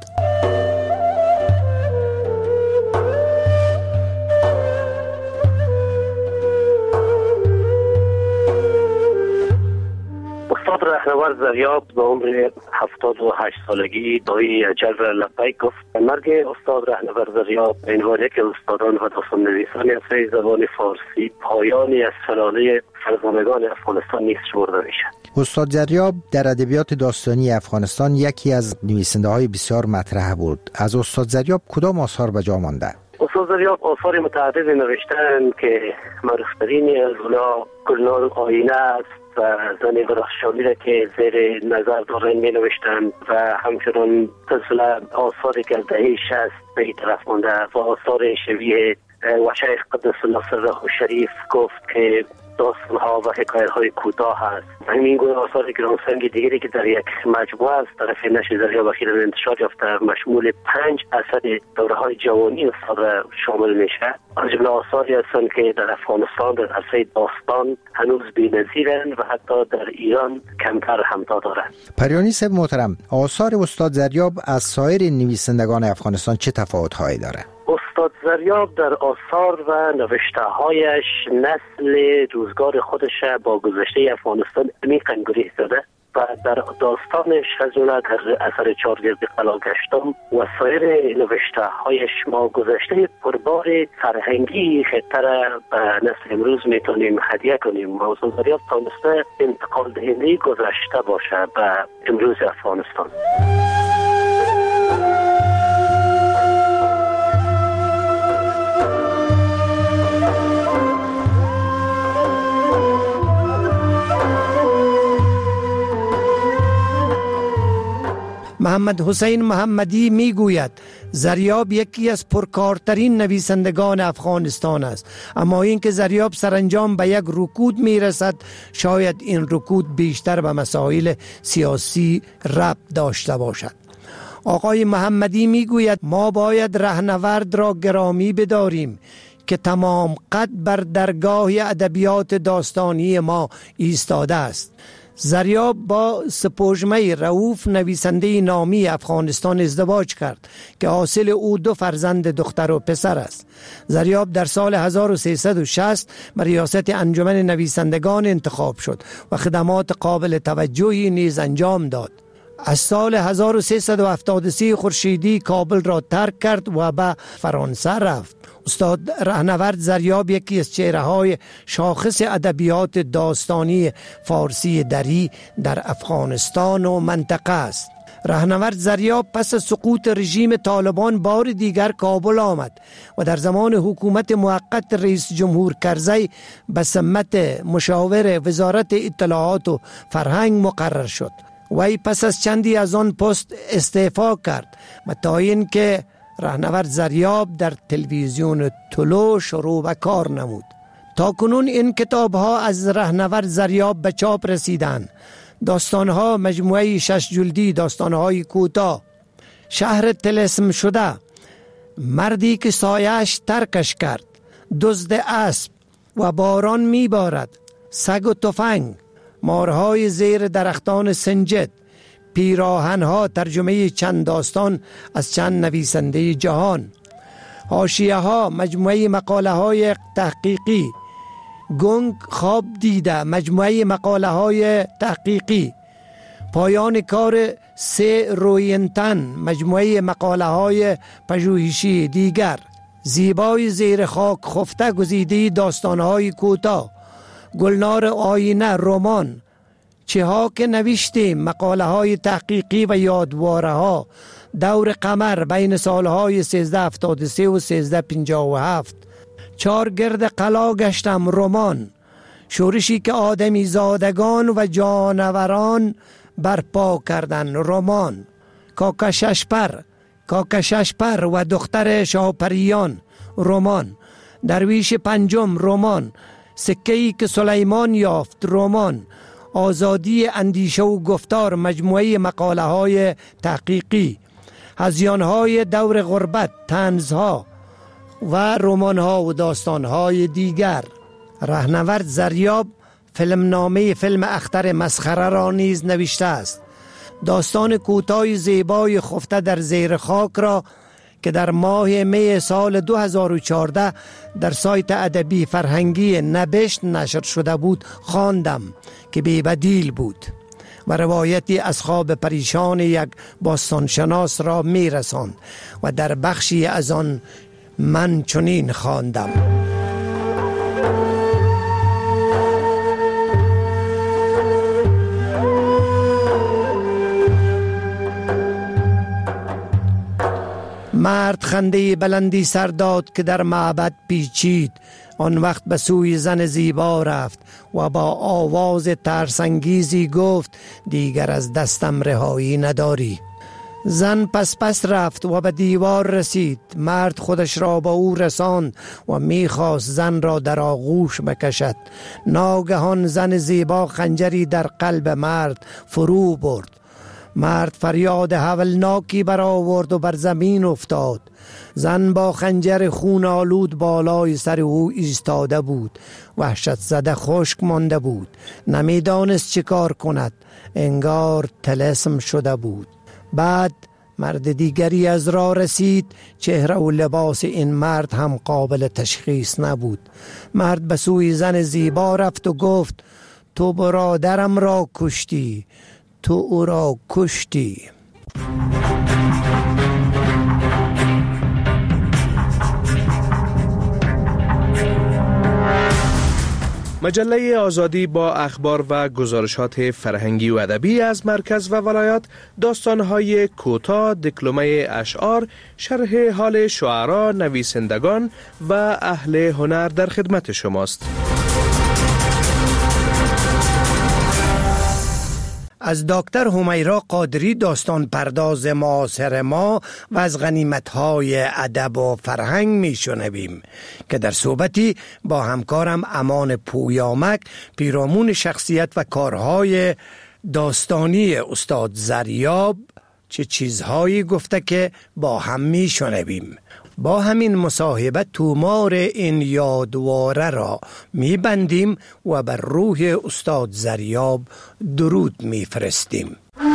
استاد رهنورد زریاب به عمر هفتاد و هشت سالگی دایی اجل را لبیک گفت. مرگ استاد رهنورد زریاب به عنوان یک استادان و داستان نویسان اصلی زبان فارسی پایانی از سلاله فرزانگان افغانستان نیست شمرده میشد. استاد زریاب در ادبیات داستانی افغانستان یکی از نویسنده های بسیار مطرح بود. از استاد زریاب کدام آثار به جا مانده؟ استاد زریاب آثار متعددی نوشتن که معروفترین از اونا گلنار آینه است، و زن برخشانی را که زیر نظر دارن می نوشتند و همچنان سلسله آثاری که از دهه شصت به این طرف مانده و آثار شبیه و شیخ قدس الله سره شریف گفت که داستان‌ها و حکایت‌های کوتاه است. همین گونه آثار گرانسنگ دیگری که در یک مجموعه از طرف نشر ضریاب اخیراً انتشار یافته مشمول پنج اثر دوره‌های جوانی استاد شامل میشه. از جمله آثاری هستند که در افغانستان در عرصه داستان هنوز بی‌نظیرند و حتی در ایران کمتر همتا دارند. پریانی صاحب محترم، آثار استاد ضریاب از سایر نویسندگان افغانستان چه تفاوت‌هایی داره؟ استاد ضریاب در آثار و نوشته‌هایش نسل روزگار خودش با گذشته افغانستان عمیقاً گریه داده و در داستانش از جمله در اثر چارگرد قلاگشتم و سایر نوشته‌هایش ما گذشته پربار فرهنگی خطه را به نسل امروز میتونیم هدیه کنیم و استاد ضریاب تانسته انتقال دهنده گذشته باشه به امروز افغانستان. محمد حسین محمدی می گوید ضریاب یکی از پرکارترین نویسندگان افغانستان است، اما اینکه ضریاب سرانجام به یک رکود می رسد شاید این رکود بیشتر به مسائل سیاسی ربط داشته باشد. آقای محمدی می گوید ما باید رهنورد را گرامی بداریم که تمام قد بر درگاه ادبیات داستانی ما ایستاده است. ضریاب با سپوږمۍ رؤوف نویسنده نامی افغانستان ازدواج کرد که حاصل او دو فرزند دختر و پسر است. ضریاب در سال هزار و سیصد و شصت به ریاست انجمن نویسندگان انتخاب شد و خدمات قابل توجهی نیز انجام داد. از سال هزار و سیصد و هفتاد و سه خورشیدی کابل را ترک کرد و به فرانسه رفت. استاد رهنورد ضریاب یکی از چهره‌های شاخص ادبیات داستانی فارسی دری در افغانستان و منطقه است. رهنورد ضریاب پس از سقوط رژیم طالبان بار دیگر کابل آمد و در زمان حکومت موقت رئیس جمهور کرزی به سمت مشاور وزارت اطلاعات و فرهنگ مقرر شد. وی پس از چندی از آن پست استعفا کرد و تا اینکه رهنورد ضریاب در تلویزیون طلوع شروع به کار نمود. تا کنون این کتاب ها از رهنورد ضریاب به چاپ رسیدند. داستان ها مجموعه شش جلدی، داستان های کوتاه، شهر طلسم شده، مردی که سایش ترکش کرد، دزد اسب و باران میبارد، سگ و تفنگ، مارهای زیر درختان سنجد، پیراهنها، ترجمه چند داستان از چند نویسنده جهان، حاشیه ها، مجموعه مقاله های تحقیقی، گنگ خواب دیده، مجموعه مقاله های تحقیقی، پایان کار سه روینتن، مجموعه مقاله های پژوهشی دیگر، زیبای زیر خاک خفته، گزیده داستان های کوتاه، گلنار آینه، رمان، چه ها که نوشتیم، مقاله های تحقیقی و یادواره ها، دور قمر بین سالهای سیزده هفتاد و سه و سیزده پنجاه و هفت، چار گرد قلا گشتم، رمان، شورشی که آدمی زادگان و جانوران برپا کردن، رمان، کاکا ششپر، کاکا ششپر و دختر شاپریان، رمان، درویش پنجم، رمان، سکه‌ای که سلیمان یافت، رمان، آزادی اندیشه و گفتار، مجموعه مقاله های تحقیقی، هذیان های دور غربت، طنزها و رمان ها و داستان های دیگر. رهنورد ضریاب فیلم نامه فیلم اختر مسخره را نیز نوشته است. داستان کوتاه زیبای خفته در زیر خاک را که در ماه می سال دو هزار و چهارده در سایت ادبی فرهنگی نبشت نشر شده بود خواندم که بی بدیل بود و روایتی از خواب پریشان یک باستانشناس را می رساند و در بخشی از آن من چنین خواندم: مرد خنده بلندی سر داد که در معبد پیچید. آن وقت به سوی زن زیبا رفت و با آواز ترسانگیزی گفت دیگر از دستم رهایی نداری. زن پس پس رفت و به دیوار رسید. مرد خودش را با او رساند و میخواست زن را در آغوش بکشد. ناگهان زن زیبا خنجری در قلب مرد فرو برد. مرد فریاد هولناکی برآورد و بر زمین افتاد. زن با خنجر خون آلود بالای سر او ایستاده بود. وحشت زده خشک مانده بود. نمیدانست چه کار کند. انگار طلسم شده بود. بعد مرد دیگری از راه رسید. چهره و لباس این مرد هم قابل تشخیص نبود. مرد به سوی زن زیبا رفت و گفت تو برادرم را کشتی، تو او را کشتی. مجله آزادی با اخبار و گزارشات فرهنگی و ادبی از مرکز و ولایات، داستان‌های کوتاه، دکلمه اشعار، شرح حال شعرا، نویسندگان و اهل هنر در خدمت شماست. از دکتر همیرا قادری داستان پرداز معاصر ما و از غنیمت‌های ادب و فرهنگ میشنویم که در صحبتی با همکارم امان پویامک پیرامون شخصیت و کارهای داستانی استاد زریاب چه چیزهایی گفته که با هم میشنویم. با همین مصاحبه تومار این یادواره را میبندیم و بر روح استاد زریاب درود میفرستیم.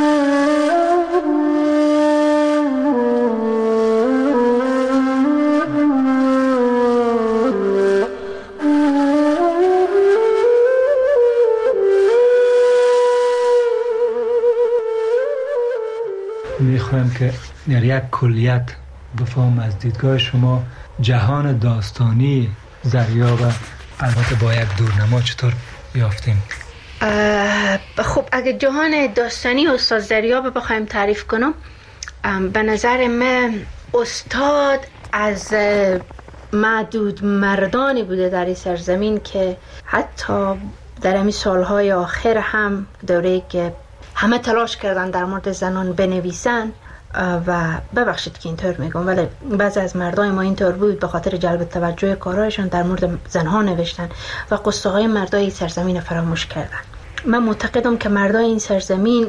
میخوایم که در یک کلیت بفهم از دیدگاه شما جهان داستانی زریاب و البته با یک دورنما چطور یافتیم؟ خب اگه جهان داستانی استاد زریاب بخوایم تعریف کنم، به نظر من استاد از معدود مردانی بوده در این سرزمین که حتی در همین سالهای آخر هم دوره‌ای که همه تلاش کردن در مورد زنان بنویسن و ببخشید که اینطور میگم ولی بعضی از مردای ما اینطور بود به خاطر جلب توجه کارهایشان در مورد زنها نوشتن و قصه های مردای این سرزمین فراموش کردن. من معتقدم که مردای این سرزمین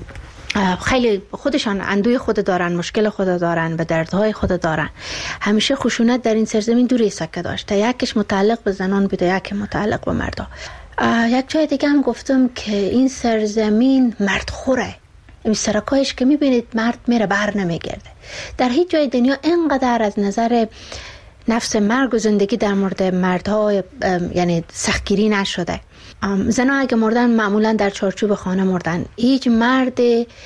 خیلی خودشان اندوی خود دارن، مشکل خود دارن و دردهای خود دارن. همیشه خشونت در این سرزمین دوری سکه داشته، یکیش متعلق به زنان بوده، یک متعلق به مردا. یک جای دیگه هم گفتم که این سرزمین مرد خوره. این سرکایش که میبینید مرد میره بر نمیگرده. در هیچ جای دنیا اینقدر از نظر نفس مرگ و زندگی در مورد مردها یعنی سختگیری نشده. زنها اگه مردن معمولا در چارچوب خانه مردن. هیچ مرد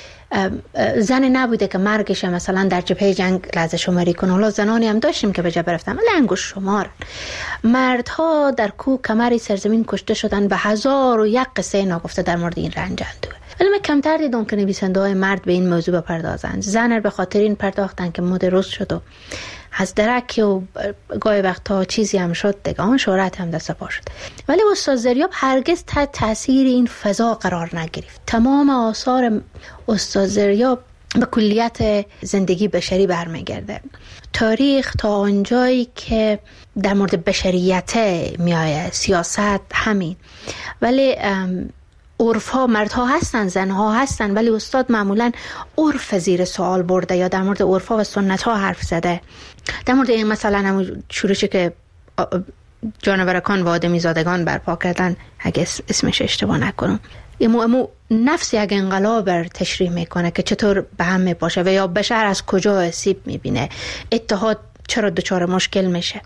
زن نبوده که مرگش مثلا در جبهه جنگ لحظه شماری کنه. حالا زنانی هم داشتیم که به جبه رفتن ولی انگوش شمارن. مردها در کوه کمری سرزمین کشته شدن و هزار و یک قصه ناگفته در مورد این رنج اندوه. ولی من کمتر دیدم که نویسنده های مرد به این موضوع بپردازند. زن به خاطر این پرداختن که مد روز شد و از درک و گاهی وقتا چیزی هم شد دیگه آن شهرت هم دست پا شد. ولی استاد زریاب هرگز تحت تاثیر این فضا قرار نگرفت. تمام آثار استاد زریاب به کلیت زندگی بشری برمیگرده. تاریخ تا آنجایی که در مورد بشریت میآید، سیاست همین. ولی عرف ها مردها هستن، زنها هستن، ولی استاد معمولا عرف زیر سوال برده یا در مورد عرف ها و سنت ها حرف زده. در مورد این مثلا همون شورشی که جانورکان و آدمی زادگان برپا کردن اگه اسمش اشتباه نکنم، امو امو نفسی اگه انقلاب تشریح میکنه که چطور به هم میپاشه و یا بشر از کجا آسیب میبینه، اتحاد چرا دچار مشکل میشه.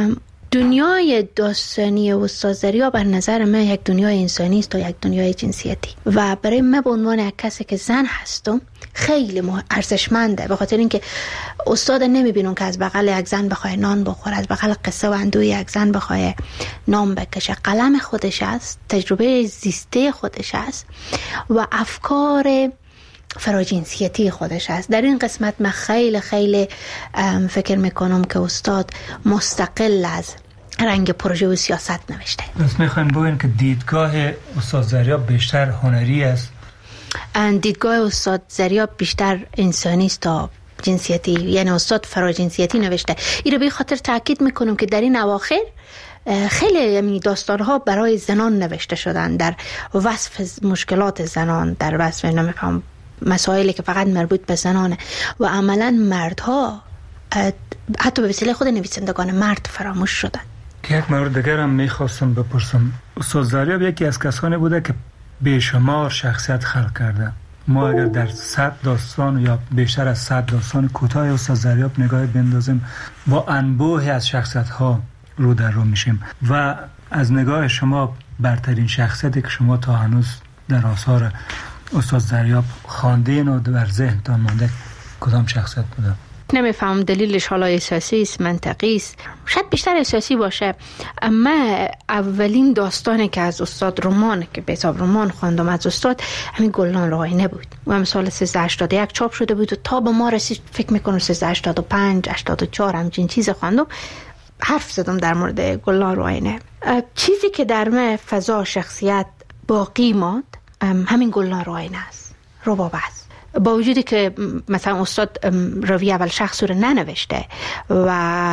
دنیای داستانی استاد زریاب بر نظر من یک دنیای انسانی است و یک دنیای جنسیتی و برای من به عنوان یک کسی که زن هستم خیلی ارزشمنده، به خاطر اینکه استاد نمیبینم که از بغل یک زن بخواه نان بخوره، از بغل قصه و اندوی یک زن بخواه نام بکشه. قلم خودش است، تجربه زیسته خودش است و افکار فراجنسیتی خودش است. در این قسمت من خیلی خیلی فکر میکنم که استاد مستقل از رنگ پروژه و سیاست نوشته. بس میخوایم بگوین که دیدگاه استاد زریاب بیشتر هنری است؟ دیدگاه استاد زریاب بیشتر انسانی است تا جنسیتی، یعنی استاد فراجنسیتی نوشته. این رو به خاطر تاکید میکنم که در این اواخر خیلی داستان‌ها برای زنان نوشته شدن، در وصف مشکلات زنان، در وصف نمی‌فهم مسائلی که فقط مربوط به زنانه و عملاً مردها حتی به وسیله خود نویسندگان مرد فراموش شدن. یک مورد دیگر هم میخواستم بپرسم. استاد زریاب یکی از کسانی بوده که بیشمار شخصیت خلق کرده. ما اگر در صد داستان یا بیشتر از صد داستان کوتاه استاد زریاب نگاه بندازیم با انبوهی از شخصیت‌ها رو در رو میشیم و از نگاه شما برترین شخصیتی که شما تا هنوز در آثار استاد زریاب خواندین و در ذهنتان مانده کدام شخصیت بوده؟ نمیفهم دلیلش حالا احساسی است، منطقی است، شاید بیشتر احساسی باشه. اما اولین داستانی که از استاد رمان که به حساب رمان خواندم از استاد همین گلنار رو آینه بود و هم سال سیزده هشتاد و یک چاپ شده بود و تا به ما رسید فکر میکنم سیزده هشتاد و پنج هشتاد و چهار همچین چیز خواندم. حرف زدم در مورد گلنار و آینه. چیزی که در من فضا شخصیت باقی ماند همین گلنار و آینه است، رباب است. با وجودی که مثلا استاد روی اول شخص رو ننوشته و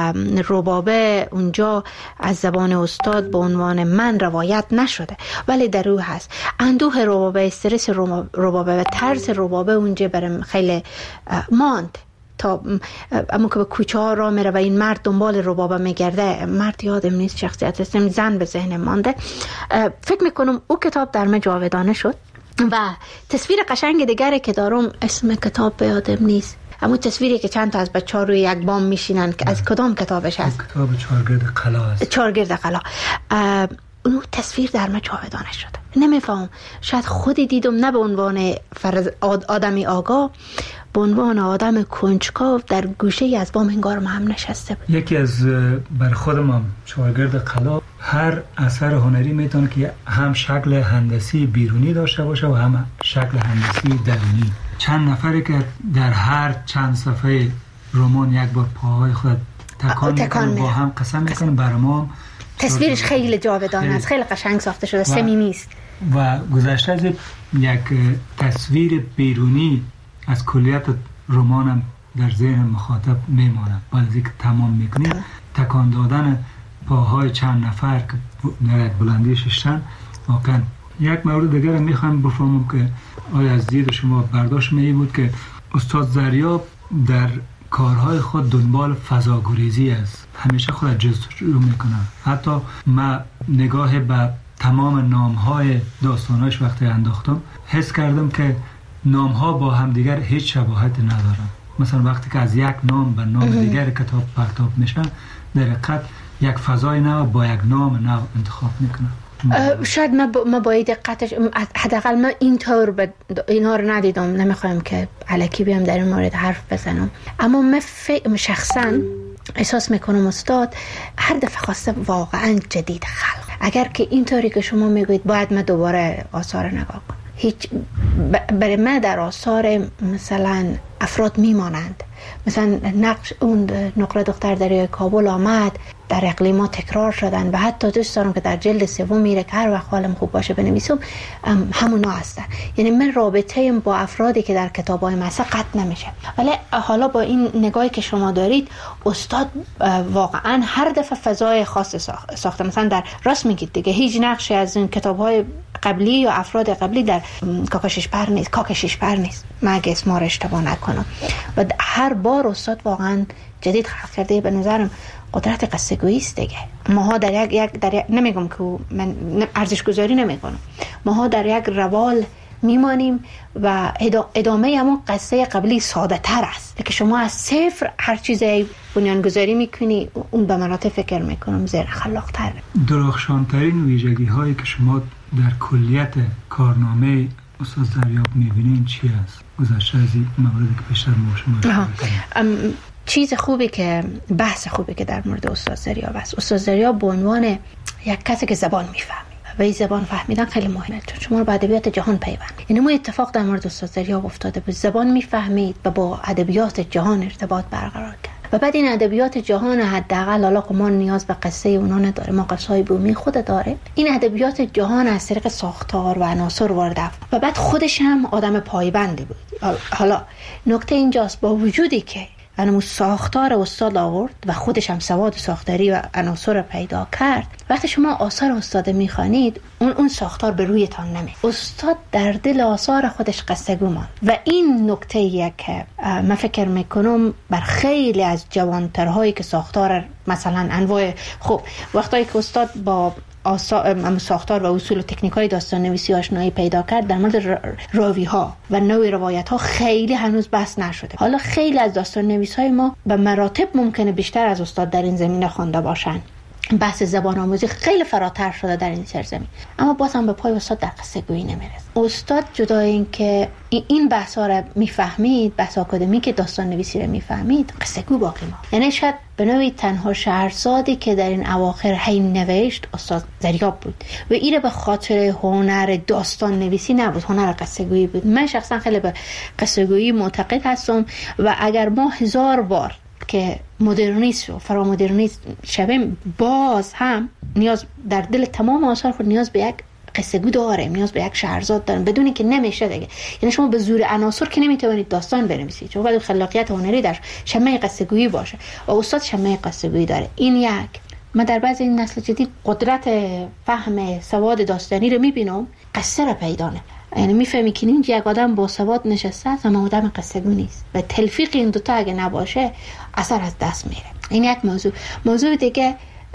ربابه اونجا از زبان استاد به عنوان من روایت نشده، ولی در روح هست. اندوه ربابه، استرس ربابه و ترس ربابه اونجا برام خیلی ماند تا اما که به کوچه ها را میره و این مرد دنبال ربابه میگرده. مرد یادم نیست شخصیت است، زن به ذهن مانده. فکر میکنم او کتاب در من جاودانه شد و تصویر قشنگ دیگری که دارم اسم کتاب به یادم نیست، اما تصویری که چند تا از بچه‌ها روی یک بام میشینن که از کدام کتابش هست؟ کتاب چهارگرد قلا است. چهارگرد قلا. اون تصویر در من جاودانه شده. نمیفهم، شاید خودی دیدم نه به عنوان فرض آدمی آگاه، به عنوان آدم کنجکاو در گوشه ای از بام انگار هم نشسته بود. یکی از بر خودم هم چهارگرد قلا هر اثر هنری میتونه که هم شکل هندسی بیرونی داشته باشه و هم شکل هندسی درونی. چند نفری که در هر چند صفحه رمان یک بار پاهای خود تکان, تکان میکنن با هم قسم میکنن برای ما. تصویرش خیلی جاودانه است، خیلی قشنگ ساخته شده، صمیمی است و گذشته از یک تصویر بیرونی از کلیت رمانم در ذهن مخاطب میمانه. بعد از اینکه تمام میکنیم تکان دادن پاهای چند نفر که در بلندی ششتن واقعا. یک مورد دیگر میخوام بفهمم که آیا از دید شما برداشت می بود که استاد زریاب در کارهای خود دنبال فضاگریزی است، همیشه خود جستجو میکنه. حتی من نگاه به تمام نامهای داستاناش وقتی انداختم حس کردم که نامها با هم دیگر هیچ شباهتی ندارن. مثلا وقتی که از یک نام به نام دیگر کتاب پرتاب میشن در حقیقت یک فضای نو با یک نام نو انتخاب میکنن. شاید ما با ما باید دقتش حداقل من اینطور به اینا رو ندیدم، نمیخوایم که الکی بیام در این مورد حرف بزنم، اما من شخصا احساس میکنم استاد هر دفعه خواسته واقعا جدید خلق. اگر که اینطوری که شما میگوید باید من دوباره آثار نگاه کنم، هیچ برای من در آثار مثلا افراد میمانند. مثلا نقش اون نقره دختر دریای کابل آمد، در اقلیمات تکرار شدن و حتی دوست دارم که در جلد سوم میره که هر وقت حالم خوب باشه بنویسم همونا هستن. یعنی من رابطه با افرادی که در کتابای مثلا قطع نمیشه. ولی حالا با این نگاهی که شما دارید استاد واقعا هر دفعه فضای خاص ساخته. مثلا در راست میگید دیگه هیچ نقشی از این کتابهای قبلی یا افراد قبلی در کاکشش پر نیست کاکشش پر نیست من اگه اسما رو اشتباه نکنم. و هر بار استاد واقعا جدید خلق کرده. به نظرم قدرت قصه گویی است دیگه. ماها در یک, یک در یک نمیگم که من ارزش گذاری نمیکنم، ماها در یک روال میمانیم و ادامه همون قصه قبلی ساده تر است که شما از صفر هر چیزی بنیان گذاری میکنی اون به مراتب فکر میکنم زیر خلاق تر. درخشانترین ویژگی هایی که شما در کلیت کارنامه استاد زریاب میبینین چی است؟ گذشته از این موردی که بیشتر ما شما چیز خوبی که بحث خوبی که در مورد استاد زریاب است. استاد زریاب به عنوان یک کسی که زبان میفهمه و این زبان فهمیدن خیلی مهمه، چون شما رو به ادبیات جهان پیوند. یعنی ما اتفاق در مورد استاد ضریاب افتاده بود، زبان میفهمید و با ادبیات جهان ارتباط برقرار کرد. و بعد این ادبیات جهان حداقل حالا که ما نیاز به قصه اونا نداره، ما قصه‌های بومی خود داره، این ادبیات جهان از طریق ساختار و عناصر وارد و بعد خودش هم آدم پایبندی بود. حالا نکته اینجاست، با وجودی که انمو ساختار استاد آورد و خودش هم سواد ساختاری و عناصر پیدا کرد، وقتی شما آثار استاد میخوانید اون اون ساختار به رویتان نمی. استاد در دل آثار خودش قصه‌گو ماند و این نکته یک که من فکر میکنم بر خیلی از جوانترهایی که ساختار مثلا انواع خب وقتی که استاد با آثار ساختار و اصول و تکنیک‌های داستان نویسی آشنایی پیدا کرد، در مورد راوی ها و نوع روایت ها خیلی هنوز بحث نشده. حالا خیلی از داستان نویس‌های ما به مراتب ممکنه بیشتر از استاد در این زمینه خوانده باشن. بحث زبان آموزی خیلی فراتر شده در این سرزمین، اما باز هم به پای استاد در قصه گویی نمیرسه. استاد جدای این که این بحثا رو میفهمید، بحث آکادمیک داستان نویسی رو میفهمید، قصه گو باقی ما. یعنی شاید به نوعی تنها شهرزادی که در این اواخر هی نوشت استاد ضریاب بود و این به خاطر هنر داستان نویسی نبود، هنر قصه گویی بود. من شخصا خیلی به قصه گویی معتقد هستم و اگر ما هزار بار که مدرنیست و فرامدرنیست شویم، باز هم نیاز در دل تمام آثار خود نیاز به یک قصه گو داریم، نیاز به یک شهرزاد داریم، بدونی که نمیشه دیگه. یعنی شما به زور عناصر که نمیتونید داستان بنویسید، چون باید خلاقیت هنری در شمه قصه گویی باشه و استاد شمه قصه گویی داره. این یک من در بعضی این نسل جدید قدرت فهم سواد داستانی رو میبینم، قصه رو پیدا نمی‌کنه. یعنی میفهمی که این یک آدم با سواد نشسته است اما آدم قصه گو نیست و تلفیق این دوتا اگه نباشه اثر از دست میره. این یک موضوع. موضوع دیگه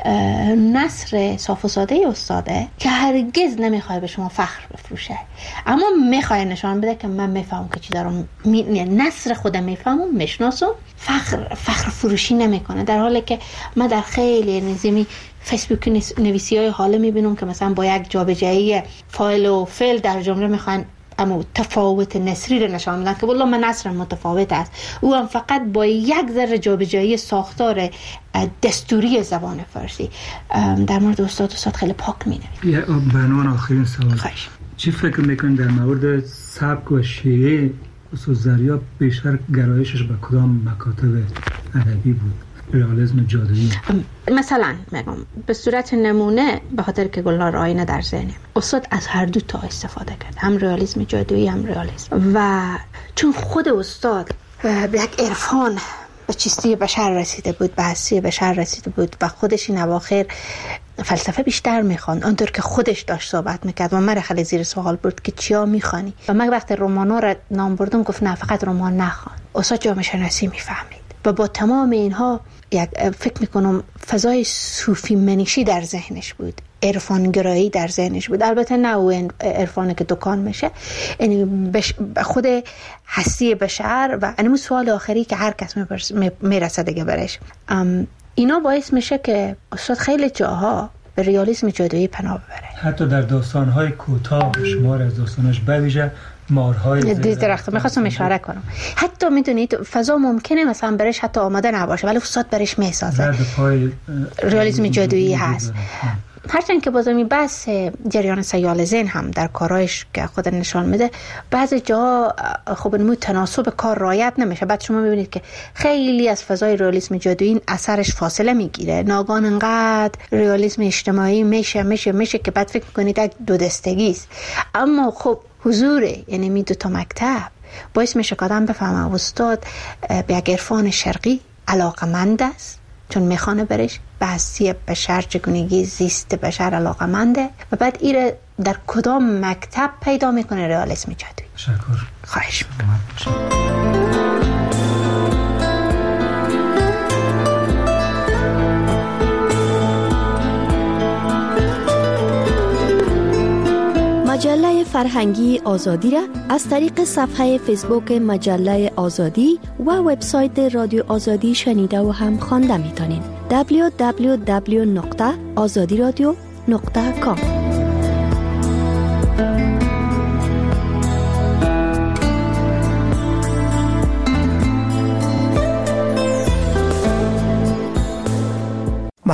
نثر صاف و ساده استاده که هرگز نمیخواد به شما فخر بفروشه، اما میخواد نشان بده که من میفهمم که چی دارم می... نثر خودم میفهمم، میشناسم، فخر فخر فروشی نمیکنه. در حالی که من در خیلی نظامی فیسبوک نویسی های حالا میبینم که مثلا با یک جابجایی فایل و فعل در جمله میخوان اما تفاوت نثری رو نشان میدن که والله من نثرم متفاوت است، او هم فقط با یک ذره جابجایی ساختار دستوری زبان فارسی. در مورد استاد استاد خیلی پاک مینویسه. یه برنامه آخرین سوال، چی فکر میکنید در مورد سبک و شیوه استاد ضریاب بیشتر گرایشش به کدام مکاتب ادبی بود؟ رئالیسم جادویی مثلا میگم به صورت نمونه، به خاطر که گلنار آینه در ذهنم، استاد از هر دو تا استفاده کرد، هم رئالیسم جادویی هم رئالیسم. و چون خود استاد به یک عرفان به چیستی بشر رسیده بود، به هستی بشر رسیده بود و خودش این اواخر فلسفه بیشتر میخوان، آنطور که خودش داشت صحبت میکرد و من خیلی زیر سوال برد که چیا میخوانی و من وقتی رمانا رو نام بردم گفت نه فقط رمان نخوان. استاد جامعه شناسی میفهمید و با تمام اینها یک فکر میکنم فضای صوفی منیشی در ذهنش بود، عرفانگرایی در ذهنش بود. البته نه اون عرفانی که دکان میشه، یعنی بش خود هستی بشر و اینم سوال آخری که هر کس میرسه دیگه برش. اینا باعث میشه که استاد خیلی جاها به رئالیسم جادویی پناه ببره. حتی در داستان‌های کوتاه شمار از داستانش بویژه مارهای دیز درخت میخواستم اشاره کنم. حتی میدونید فضا ممکنه مثلا برش حتی آماده نباشه ولی استاد برش میسازه. رئالیسم جادویی هست. هرچند که بازم این بحث جریان سیال ذهن هم در کارایش که خود نشان میده بعضی جا خب نمو تناسب کار رعایت نمیشه. بعد شما میبینید که خیلی از فضای رئالیسم جادویی اثرش فاصله میگیره، ناگهان انقدر رئالیسم اجتماعی میشه میشه میشه که بعد فکر میکنید یک دو دستگی است. اما خب حضوره، یعنی می دو تا مکتب باعث میشه که آدم بفهمه استاد به یک عرفان شرقی علاقمند است، چون میخوانه برش به هستی بشر، چگونگی زیست بشر علاقمنده و بعد ایره در کدام مکتب پیدا میکنه رئالیسم جادویی. تشکر. خواهش مجله فرهنگی آزادی را از طریق صفحه فیسبوک مجله آزادی و وبسایت رادیو آزادی شنیده و هم خوانده میتونین. دبلیو دبلیو دبلیو نقطه آزادی رادیو نقطه کام.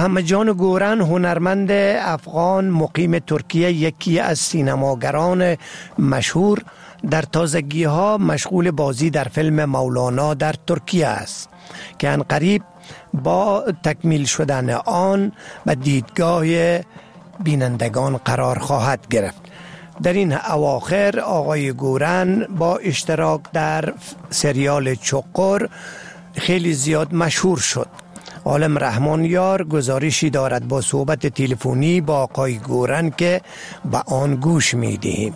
محمد جان گورن هنرمند افغان مقیم ترکیه، یکی از سینماگران مشهور، در تازگی ها مشغول بازی در فیلم مولانا در ترکیه است که عنقریب با تکمیل شدن آن به دیدگاه بینندگان قرار خواهد گرفت. در این اواخر آقای گورن با اشتراک در سریال چقر خیلی زیاد مشهور شد. عالم رحمانیار گزارشی دارد با صحبت تلفنی با آقای گورن که به آن گوش می دهیم.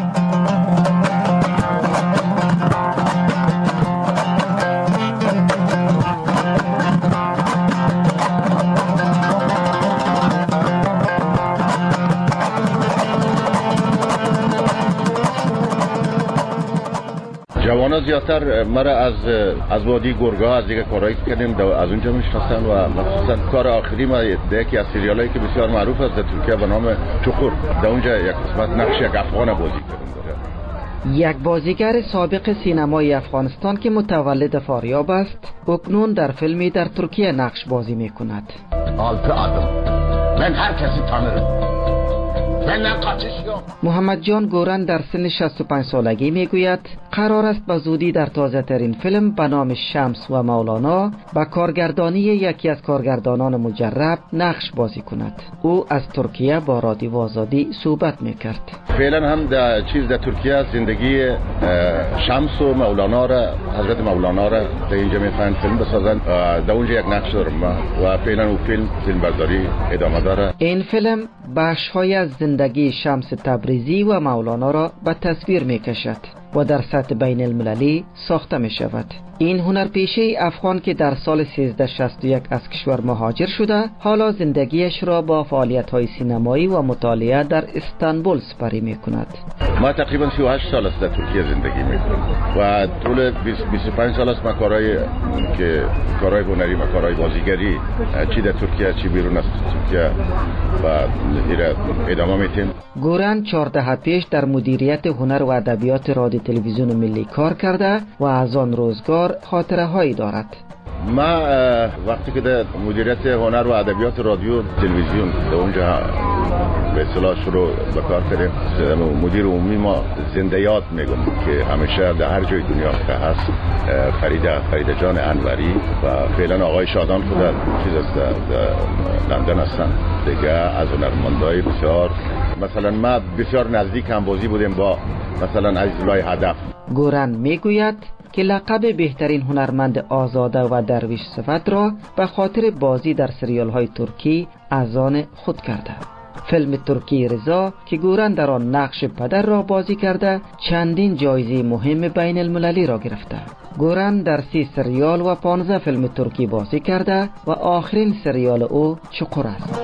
جوانا زیادتر مرا از از وادی گرگا از دیگه کارهایی کردیم از اونجا میشناسن و مخصوصا کار آخری ما یکی از سریالایی که بسیار معروف است در ترکیه به نام چقر، در اونجا یک قسمت نقش یک افغان بازی کردم. یک بازیگر سابق سینمای افغانستان که متولد فاریاب است، اکنون در فیلمی در ترکیه نقش بازی میکند. آلت آدم من هر کسی تانرم. محمد جان گورن در سن شصت و پنج سالگی میگوید قرار است به زودی در تازه ترین فیلم به نام شمس و مولانا با کارگردانی یکی از کارگردانان مجرب نقش بازی کند. او از ترکیه با رادیو آزادی صحبت میکرد. فعلا هم در چیز در ترکیه زندگی شمس و مولانا را، حضرت مولانا را در اینجا میخواین فیلم بسازن. در اونجا یک نقش دارم و فعلا اون فیلم فیلم برداری ادامه داره. این فیلم بخش‌های از زندگی شمس تبریزی و مولانا را به تصویر می کشد و در سطح بین المللی ساخته می شود. این هنرپیشه افغان که در سال سیزده شصت و یک از کشور مهاجر شده، حالا زندگیش را با فعالیت‌های سینمایی و مطالعه در استانبول سپری می کند. ما تقریبا سی و هشت سال است در ترکیه زندگی می کنم و طول بیست و پنج سال است ما کارهای که کارهای هنری و کارهای بازیگری چی در ترکیه چی بیرون از ترکیه و ادامه میتیم. گورن چهارده پیش در مدیریت هنر و ادبیات رادیو تلویزیون ملی کار کرده و از آن روزگار خاطره هایی دارد. ما وقتی که در مدیریت هنر و ادبیات رادیو تلویزیون در اونجا به اصطلاح شروع به کار کردیم، مدیر عمومی ما زنده یاد میگم که همیشه در هر جای دنیا که هست فریده فریده جان انوری و فعلا آقای شادان خود چیز است در لندن هستن دیگه. از هنرمندای بسیار مثلا ما بسیار نزدیک هم بازی بودیم با مثلا عزیزالله هدف. گورن میگوید که لقب بهترین هنرمند آزاده و درویش صفت را به خاطر بازی در سریال های ترکی از آن خود کرده. فیلم ترکی رضا که گورن در آن نقش پدر را بازی کرده چندین جایزه مهم بین المللی را گرفته. گورن در سی سریال و پانزده فیلم ترکی بازی کرده و آخرین سریال او چقر است.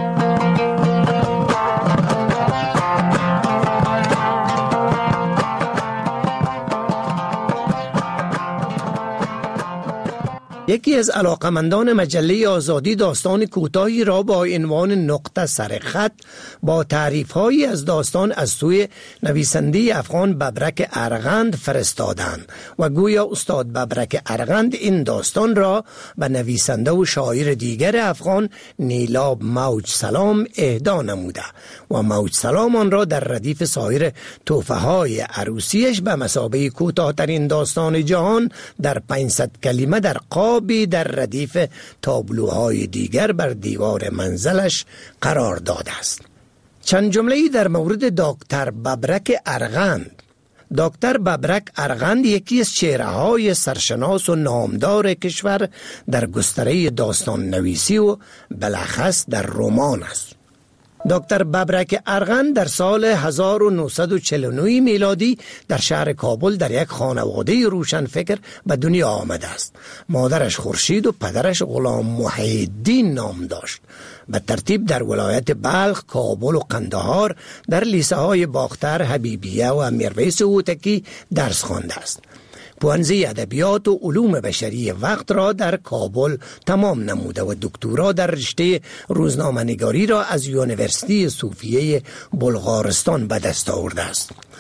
یکی از علاقمندان مجله آزادی داستان کوتاهی را با عنوان نقطه سر خط با تعریف‌هایی از داستان از سوی نویسنده افغان ببرک ارغند فرستادند و گویا استاد ببرک ارغند این داستان را به نویسنده و شاعر دیگر افغان نیلاب موج سلام اهدا نموده و موج سلام آن را در ردیف سایر تحفه‌های عروسیش به مثابه کوتاه‌ترین داستان جهان در پانصد کلمه در قاب در ردیف تابلوهای دیگر بر دیوار منزلش قرار داده است. چند جمله‌ای در مورد دکتر ببرک ارغند. دکتر ببرک ارغند یکی از چهره‌های سرشناس و نامدار کشور در گستره داستان نویسی و بالاخص در رمان است. دکتر ببرک ارغند در سال هزار و نهصد و چهل و نه میلادی در شهر کابل در یک خانواده روشنفکر به دنیا آمده است. مادرش خورشید و پدرش غلام محی‌الدین نام داشت. به ترتیب در ولایت بلخ، کابل و قندهار در لیسه های باختر، حبیبیه و میرویس هوتکی درس خوانده است. پوهنځی ادبیات و علوم بشری وقت را در کابل تمام نموده و دکترا در رشته روزنامه‌نگاری را از یونیورسیتی صوفیه بلغارستان به دست آورده است.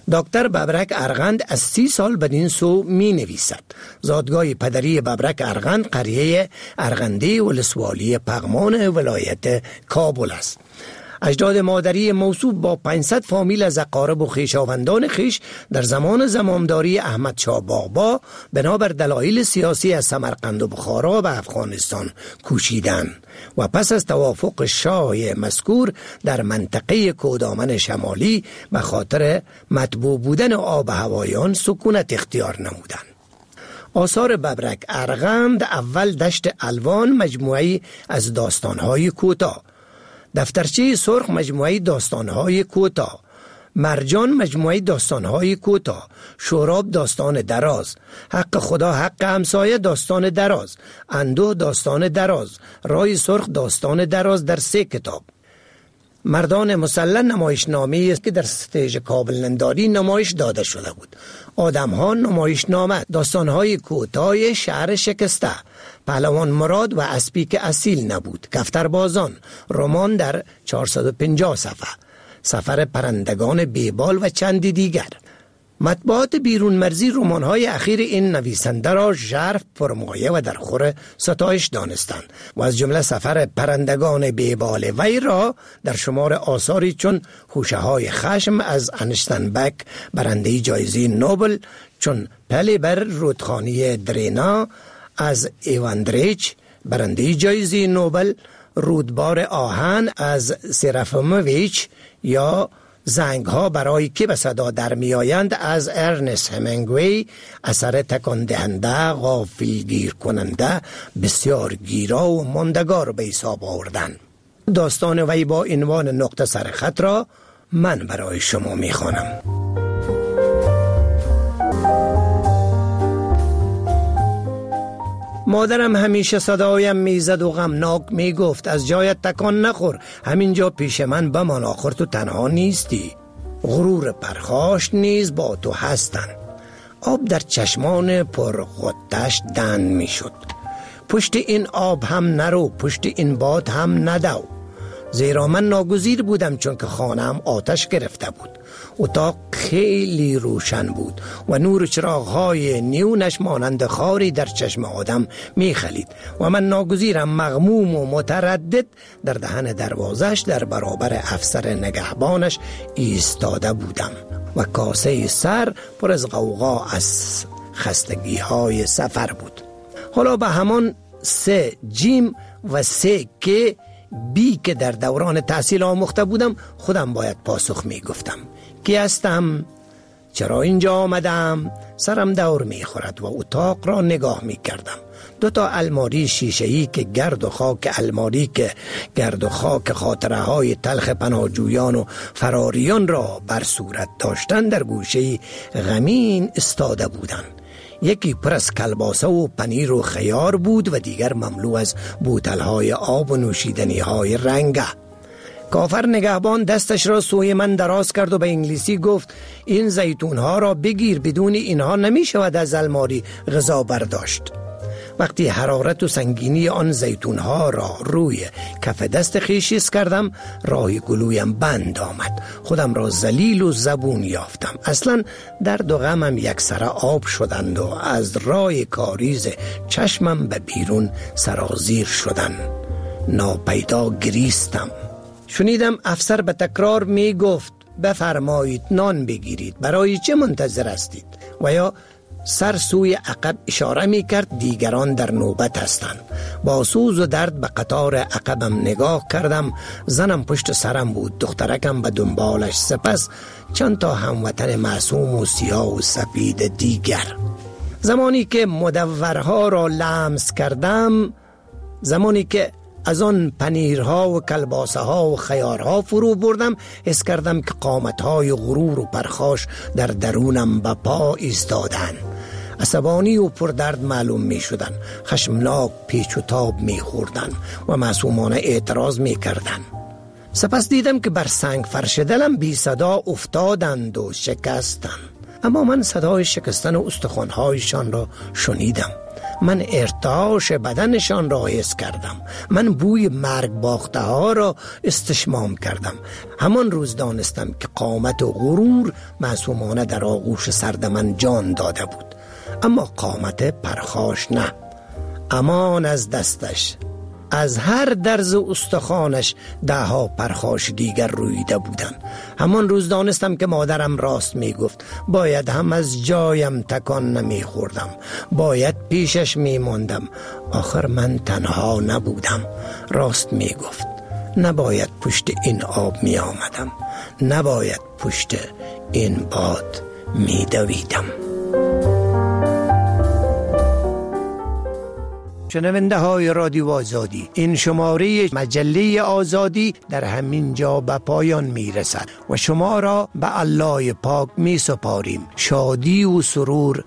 دکتر ببرک ارغند از سی سال بدین سو می نویسد. زادگاه پدری ببرک ارغند قریه ارغندی ولسوالی پغمان ولایت کابل است. اجداد مادری موصوف با پانصد فامیل از اقارب و خویشاوندان خویش در زمان زمامداری احمد شاه باغبا بنابر دلایل سیاسی از سمرقند و بخارا به افغانستان کوچیدند و پس از توافق شاه مذکور در منطقه کودامن شمالی به خاطر مطبوع بودن آب و هوای آن سکونت اختیار نمودند. آثار ببرک ارغند: اول دشت الوان مجموعی از داستانهای کوتاه، دفترچه سرخ مجموعه داستانهای کوتاه، مرجان مجموعه داستانهای کوتاه، شوراب داستان دراز، حق خدا حق همسایه داستان دراز، اندوه داستان دراز، رای سرخ داستان دراز در سه کتاب. مردان مسلح نمایشنامه‌ای است که در استیج کابل ننداری نمایش داده شده بود. آدم‌ها نمایشنامه، داستان‌های کوتاه شهر شکسته، پهلوان مراد و اسبی که اصیل نبود، کفتربازان، رمان در چهارصد و پنجاه صفحه، سفر پرندگان بیبال و چندی دیگر. مطبوعات بیرون مرزی رمان‌های اخیر این نویسنده را ژرف، پرمایه و در خور ستایش دانستند و از جمله سفر پرندگان بیبال وی را در شمار آثاری چون خوشه‌های خشم از انشتنبک برنده جایزه نوبل، چون پلی بر رودخانه درینا از ایواندریچ برنده جایزه نوبل، رودبار آهن از سرافیموویچ یا زنگ ها برای که به صدا در می آیند از ارنست همینگوی، اثر تکان دهنده، غافلگیر کننده، بسیار گیرا و ماندگار به حساب آوردن. داستان وی با عنوان نقطه سر خط را من برای شما می خوانم. مادرم همیشه صدایم میزد و غمناک میگفت از جایت تکان نخور، همینجا پیش من بمان، آخر تو تنها نیستی. غرور پرخاش نیز با تو هستن. آب در چشمان پر غدش دن میشد. پشت این آب هم نرو، پشت این باد هم ندو. زیرا من ناگزیر بودم چون که خانم آتش گرفته بود. اتاق خیلی روشن بود و نور چراغ‌های نیونش مانند خاری در چشم آدم می‌خلید و من ناگزیرم مغموم و متردد در دهن دروازش در برابر افسر نگهبانش ایستاده بودم و کاسه سر پر از غوغا از خستگی‌های سفر بود. حالا به همان سه جیم و سه که بی که در دوران تحصیل آموخته بودم خودم باید پاسخ می گفتم. کی هستم؟ چرا اینجا آمدم؟ سرم دور می خورد و اتاق را نگاه می کردم. دو تا الماری شیشه‌ای که گرد و خاک الماری که گرد و خاک خاطره های تلخ پناهجویان و فراریان را بر صورت داشتن در گوشه غمین استاده بودند. یکی پر از کلباسه و پنیر و خیار بود و دیگر مملو از بوتل‌های آب و نوشیدنی‌های رنگه. کافر نگهبان دستش را سوی من دراز کرد و به انگلیسی گفت این زیتون‌ها را بگیر، بدون اینها نمی شود از الماری غذا برداشت. وقتی حرارت و سنگینی آن زیتون‌ها را روی کف دست خیشیز کردم، راه گلویم بند آمد. خودم را ذلیل و زبون یافتم. اصلا درد و غمم یک سر آب شدند و از راه کاریز چشمم به بیرون سرازیر شدند. ناپیدا گریستم. شنیدم افسر به تکرار می گفت بفرمایید نان بگیرید، برای چه منتظر هستید؟ و یا سر سوی عقب اشاره می کرد دیگران در نوبت هستند. با سوز و درد به قطار عقبم نگاه کردم. زنم پشت سرم بود، دخترکم به دنبالش، سپس چند تا هموطن معصوم و سیاه و سفید دیگر. زمانی که مدورها را لمس کردم، زمانی که از آن پنیرها و کلباسه ها و خیارها فرو بردم، حس کردم که قامتهای غرور و پرخاش در درونم به پا ایستادند. عصبانی و پردرد معلوم می شدن، خشمناک پیچ و تاب می خوردن و معصومانه اعتراض می کردن. سپس دیدم که بر سنگ فرش دلم بی صدا افتادند و شکستند. اما من صدای شکستن استخوان‌هایشان را شنیدم. من ارتعاش بدنشان را حس کردم. من بوی مرگ باخته ها را استشمام کردم. همان روز دانستم که قامت و غرور معصومانه در آغوش سرد من جان داده بود، اما قامت پرخاش نه. امان از دستش، از هر درز استخوانش ده ها پرخاش دیگر رویده بودند. همان روز دانستم که مادرم راست می گفت. باید هم از جایم تکان نمی خوردم، باید پیشش می ماندم. آخر من تنها نبودم. راست می گفت. نباید پشت این آب می آمدم، نباید پشت این باد می دویدم. شنونده های رادیو آزادی، این شماره مجله آزادی در همین جا به پایان می رسد و شما را به الله پاک می سپاریم. شادی و سرور